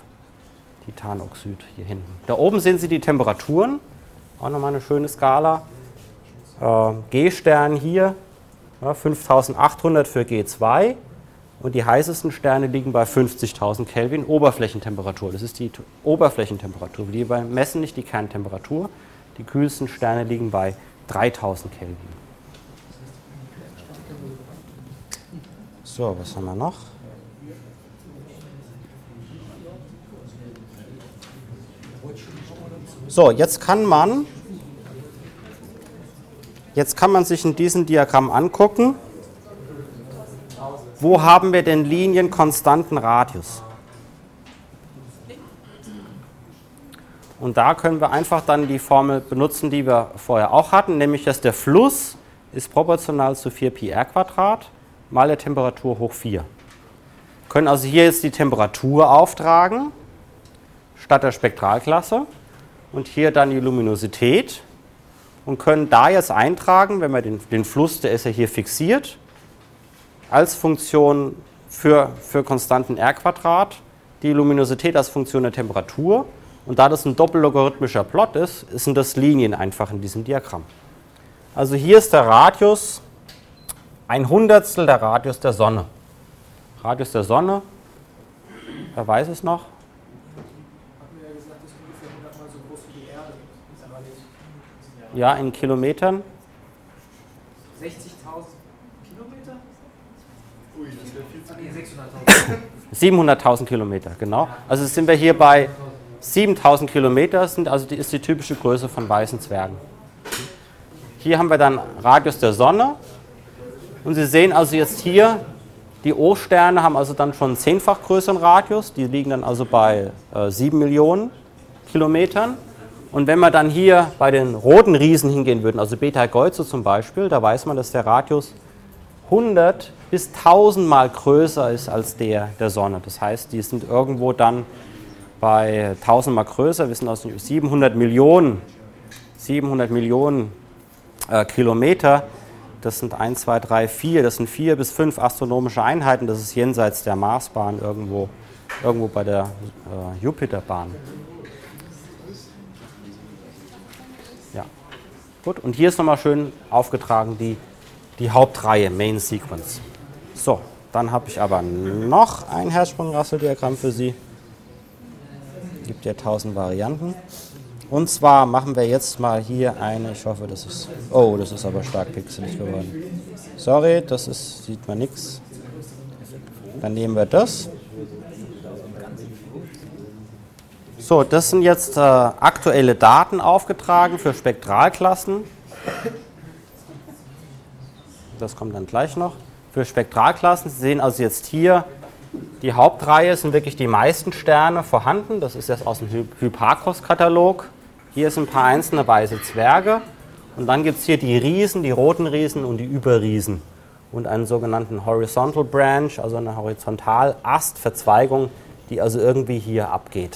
Titanoxid hier hinten. Da oben sehen Sie die Temperaturen, auch nochmal eine schöne Skala. G-Stern hier, ja, 5800 für G2 und die heißesten Sterne liegen bei 50.000 Kelvin Oberflächentemperatur. Das ist die Oberflächentemperatur. Wir messen nicht die Kerntemperatur. Die kühlsten Sterne liegen bei 3000 Kelvin. So, was haben wir noch? So, jetzt kann man sich in diesem Diagramm angucken, wo haben wir denn Linien konstanten Radius? Und da können wir einfach dann die Formel benutzen, die wir vorher auch hatten, nämlich dass der Fluss ist proportional zu 4πr² mal der Temperatur hoch 4. Wir können also hier jetzt die Temperatur auftragen, statt der Spektralklasse, und hier dann die Luminosität und können da jetzt eintragen, wenn wir den Fluss, der ist ja hier fixiert, als Funktion für konstanten r², die Luminosität als Funktion der Temperatur. Und da das ein doppellogarithmischer Plot ist, sind das Linien einfach in diesem Diagramm. Also hier ist der Radius 1/100 der Radius der Sonne. Radius der Sonne, wer weiß es noch? Hatten wir ja gesagt, das ist ungefähr 100-mal so groß wie die Erde. Ist aber nicht. Ja, in Kilometern. 60.000 Kilometer? Ui, das wäre viel zu Nee, viel. 600.000. 700.000 Kilometer, genau. Also sind wir hier bei 7.000 Kilometer, also die ist die typische Größe von weißen Zwergen. Hier haben wir dann Radius der Sonne. Und Sie sehen also jetzt hier, die O-Sterne haben also dann schon einen 10-fach größeren Radius. Die liegen dann also bei 7 Millionen Kilometern. Und wenn wir dann hier bei den roten Riesen hingehen würden, also Betelgeuse zum Beispiel, da weiß man, dass der Radius 100 bis 1000 Mal größer ist als der Sonne. Das heißt, die sind irgendwo dann bei 1000 Mal größer. Wir sind aus 700 Millionen Kilometer. Das sind 1, 2, 3, 4. Das sind 4 bis 5 astronomische Einheiten. Das ist jenseits der Marsbahn, irgendwo bei der Jupiterbahn. Ja, gut. Und hier ist nochmal schön aufgetragen die Hauptreihe, Main Sequence. So, dann habe ich aber noch ein Herzsprung-Russell-Diagramm für Sie. Gibt ja 1000 Varianten. Und zwar machen wir jetzt mal hier eine, ich hoffe, das ist aber stark pixelig geworden. Sorry, sieht man nichts. Dann nehmen wir das. So, das sind jetzt aktuelle Daten aufgetragen für Spektralklassen. Das kommt dann gleich noch. Für Spektralklassen, Sie sehen also jetzt hier, die Hauptreihe sind wirklich die meisten Sterne vorhanden. Das ist jetzt aus dem Hipparcos-Katalog. Hier sind ein paar einzelne weiße Zwerge. Und dann gibt es hier die Riesen, die roten Riesen und die Überriesen. Und einen sogenannten Horizontal Branch, also eine Horizontalastverzweigung, die also irgendwie hier abgeht.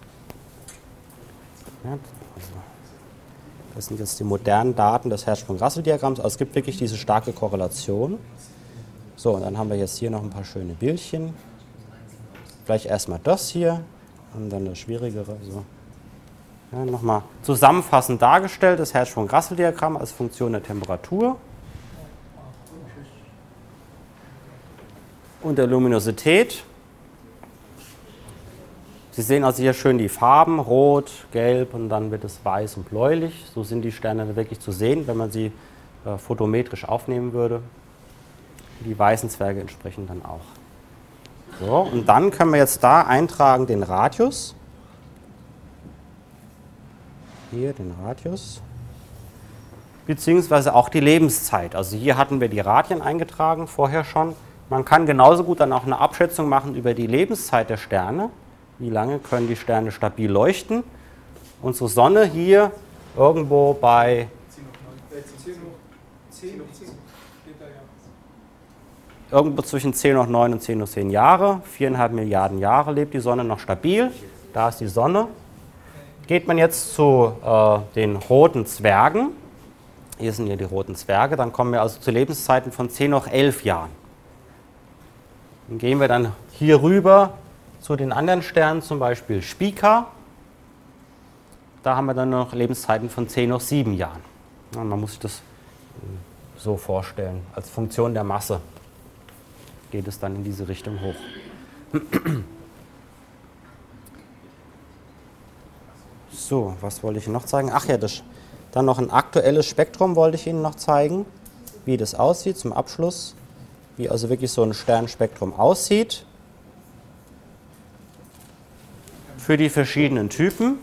Ja, also das sind jetzt die modernen Daten des Hertzsprung-Russell-Diagramms. Also es gibt wirklich diese starke Korrelation. So, und dann haben wir jetzt hier noch ein paar schöne Bildchen. Vielleicht erstmal das hier und dann das schwierigere. So. Ja, nochmal zusammenfassend dargestellt, das Hertzsprung-Russell-Diagramm als Funktion der Temperatur und der Luminosität. Sie sehen also hier schön die Farben, rot, gelb und dann wird es weiß und bläulich. So sind die Sterne wirklich zu sehen, wenn man sie photometrisch aufnehmen würde. Die weißen Zwerge entsprechen dann auch. So, und dann können wir jetzt da eintragen den Radius. Hier den Radius. Beziehungsweise auch die Lebenszeit. Also hier hatten wir die Radien eingetragen, vorher schon. Man kann genauso gut dann auch eine Abschätzung machen über die Lebenszeit der Sterne. Wie lange können die Sterne stabil leuchten? Unsere Sonne hier irgendwo bei 10 hoch 10. irgendwo zwischen 10 hoch 9 und 10 hoch 10 Jahre. 4,5 Milliarden Jahre lebt die Sonne noch stabil. Da ist die Sonne. Geht man jetzt zu den roten Zwergen, hier sind ja die roten Zwerge, dann kommen wir also zu Lebenszeiten von 10 hoch 11 Jahren. Dann gehen wir dann hier rüber zu den anderen Sternen, zum Beispiel Spica. Da haben wir dann noch Lebenszeiten von 10 hoch 7 Jahren. Ja, man muss sich das so vorstellen. Als Funktion der Masse geht es dann in diese Richtung hoch. So, was wollte ich noch zeigen? Ach ja, dann noch ein aktuelles Spektrum wollte ich Ihnen noch zeigen, wie das aussieht zum Abschluss, wie also wirklich so ein Sternspektrum aussieht für die verschiedenen Typen.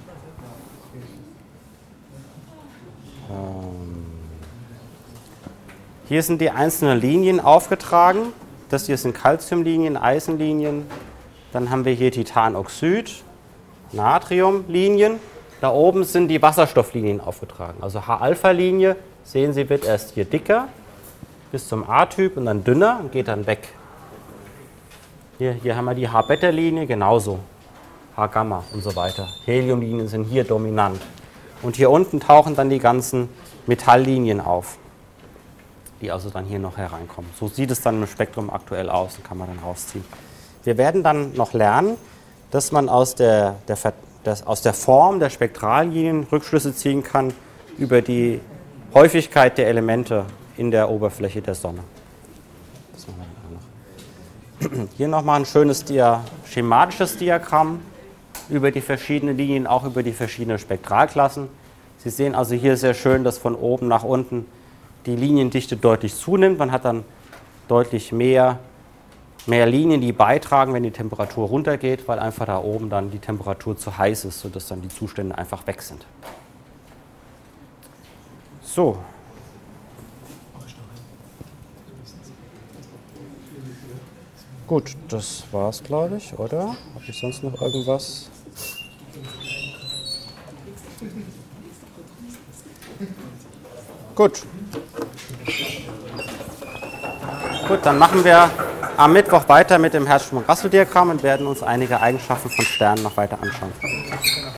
Hier sind die einzelnen Linien aufgetragen. Das hier sind Calciumlinien, Eisenlinien. Dann haben wir hier Titanoxid, Natriumlinien. Da oben sind die Wasserstofflinien aufgetragen. Also H-Alpha-Linie, sehen Sie, wird erst hier dicker bis zum A-Typ und dann dünner und geht dann weg. Hier haben wir die H-Beta-Linie, genauso. H-Gamma und so weiter. Heliumlinien sind hier dominant. Und hier unten tauchen dann die ganzen Metalllinien auf, die also dann hier noch hereinkommen. So sieht es dann im Spektrum aktuell aus und kann man dann rausziehen. Wir werden dann noch lernen, dass man aus der Form der Spektrallinien Rückschlüsse ziehen kann über die Häufigkeit der Elemente in der Oberfläche der Sonne. Das machen wir dann noch. Hier nochmal ein schönes schematisches Diagramm über die verschiedenen Linien, auch über die verschiedenen Spektralklassen. Sie sehen also hier sehr schön, dass von oben nach unten die Liniendichte deutlich zunimmt. Man hat dann deutlich mehr Linien, die beitragen, wenn die Temperatur runtergeht, weil einfach da oben dann die Temperatur zu heiß ist, sodass dann die Zustände einfach weg sind. So. Gut, das war's, glaube ich, oder? Habe ich sonst noch irgendwas? Gut. Gut, dann machen wir am Mittwoch weiter mit dem Hertzsprung-Russell-Diagramm und werden uns einige Eigenschaften von Sternen noch weiter anschauen.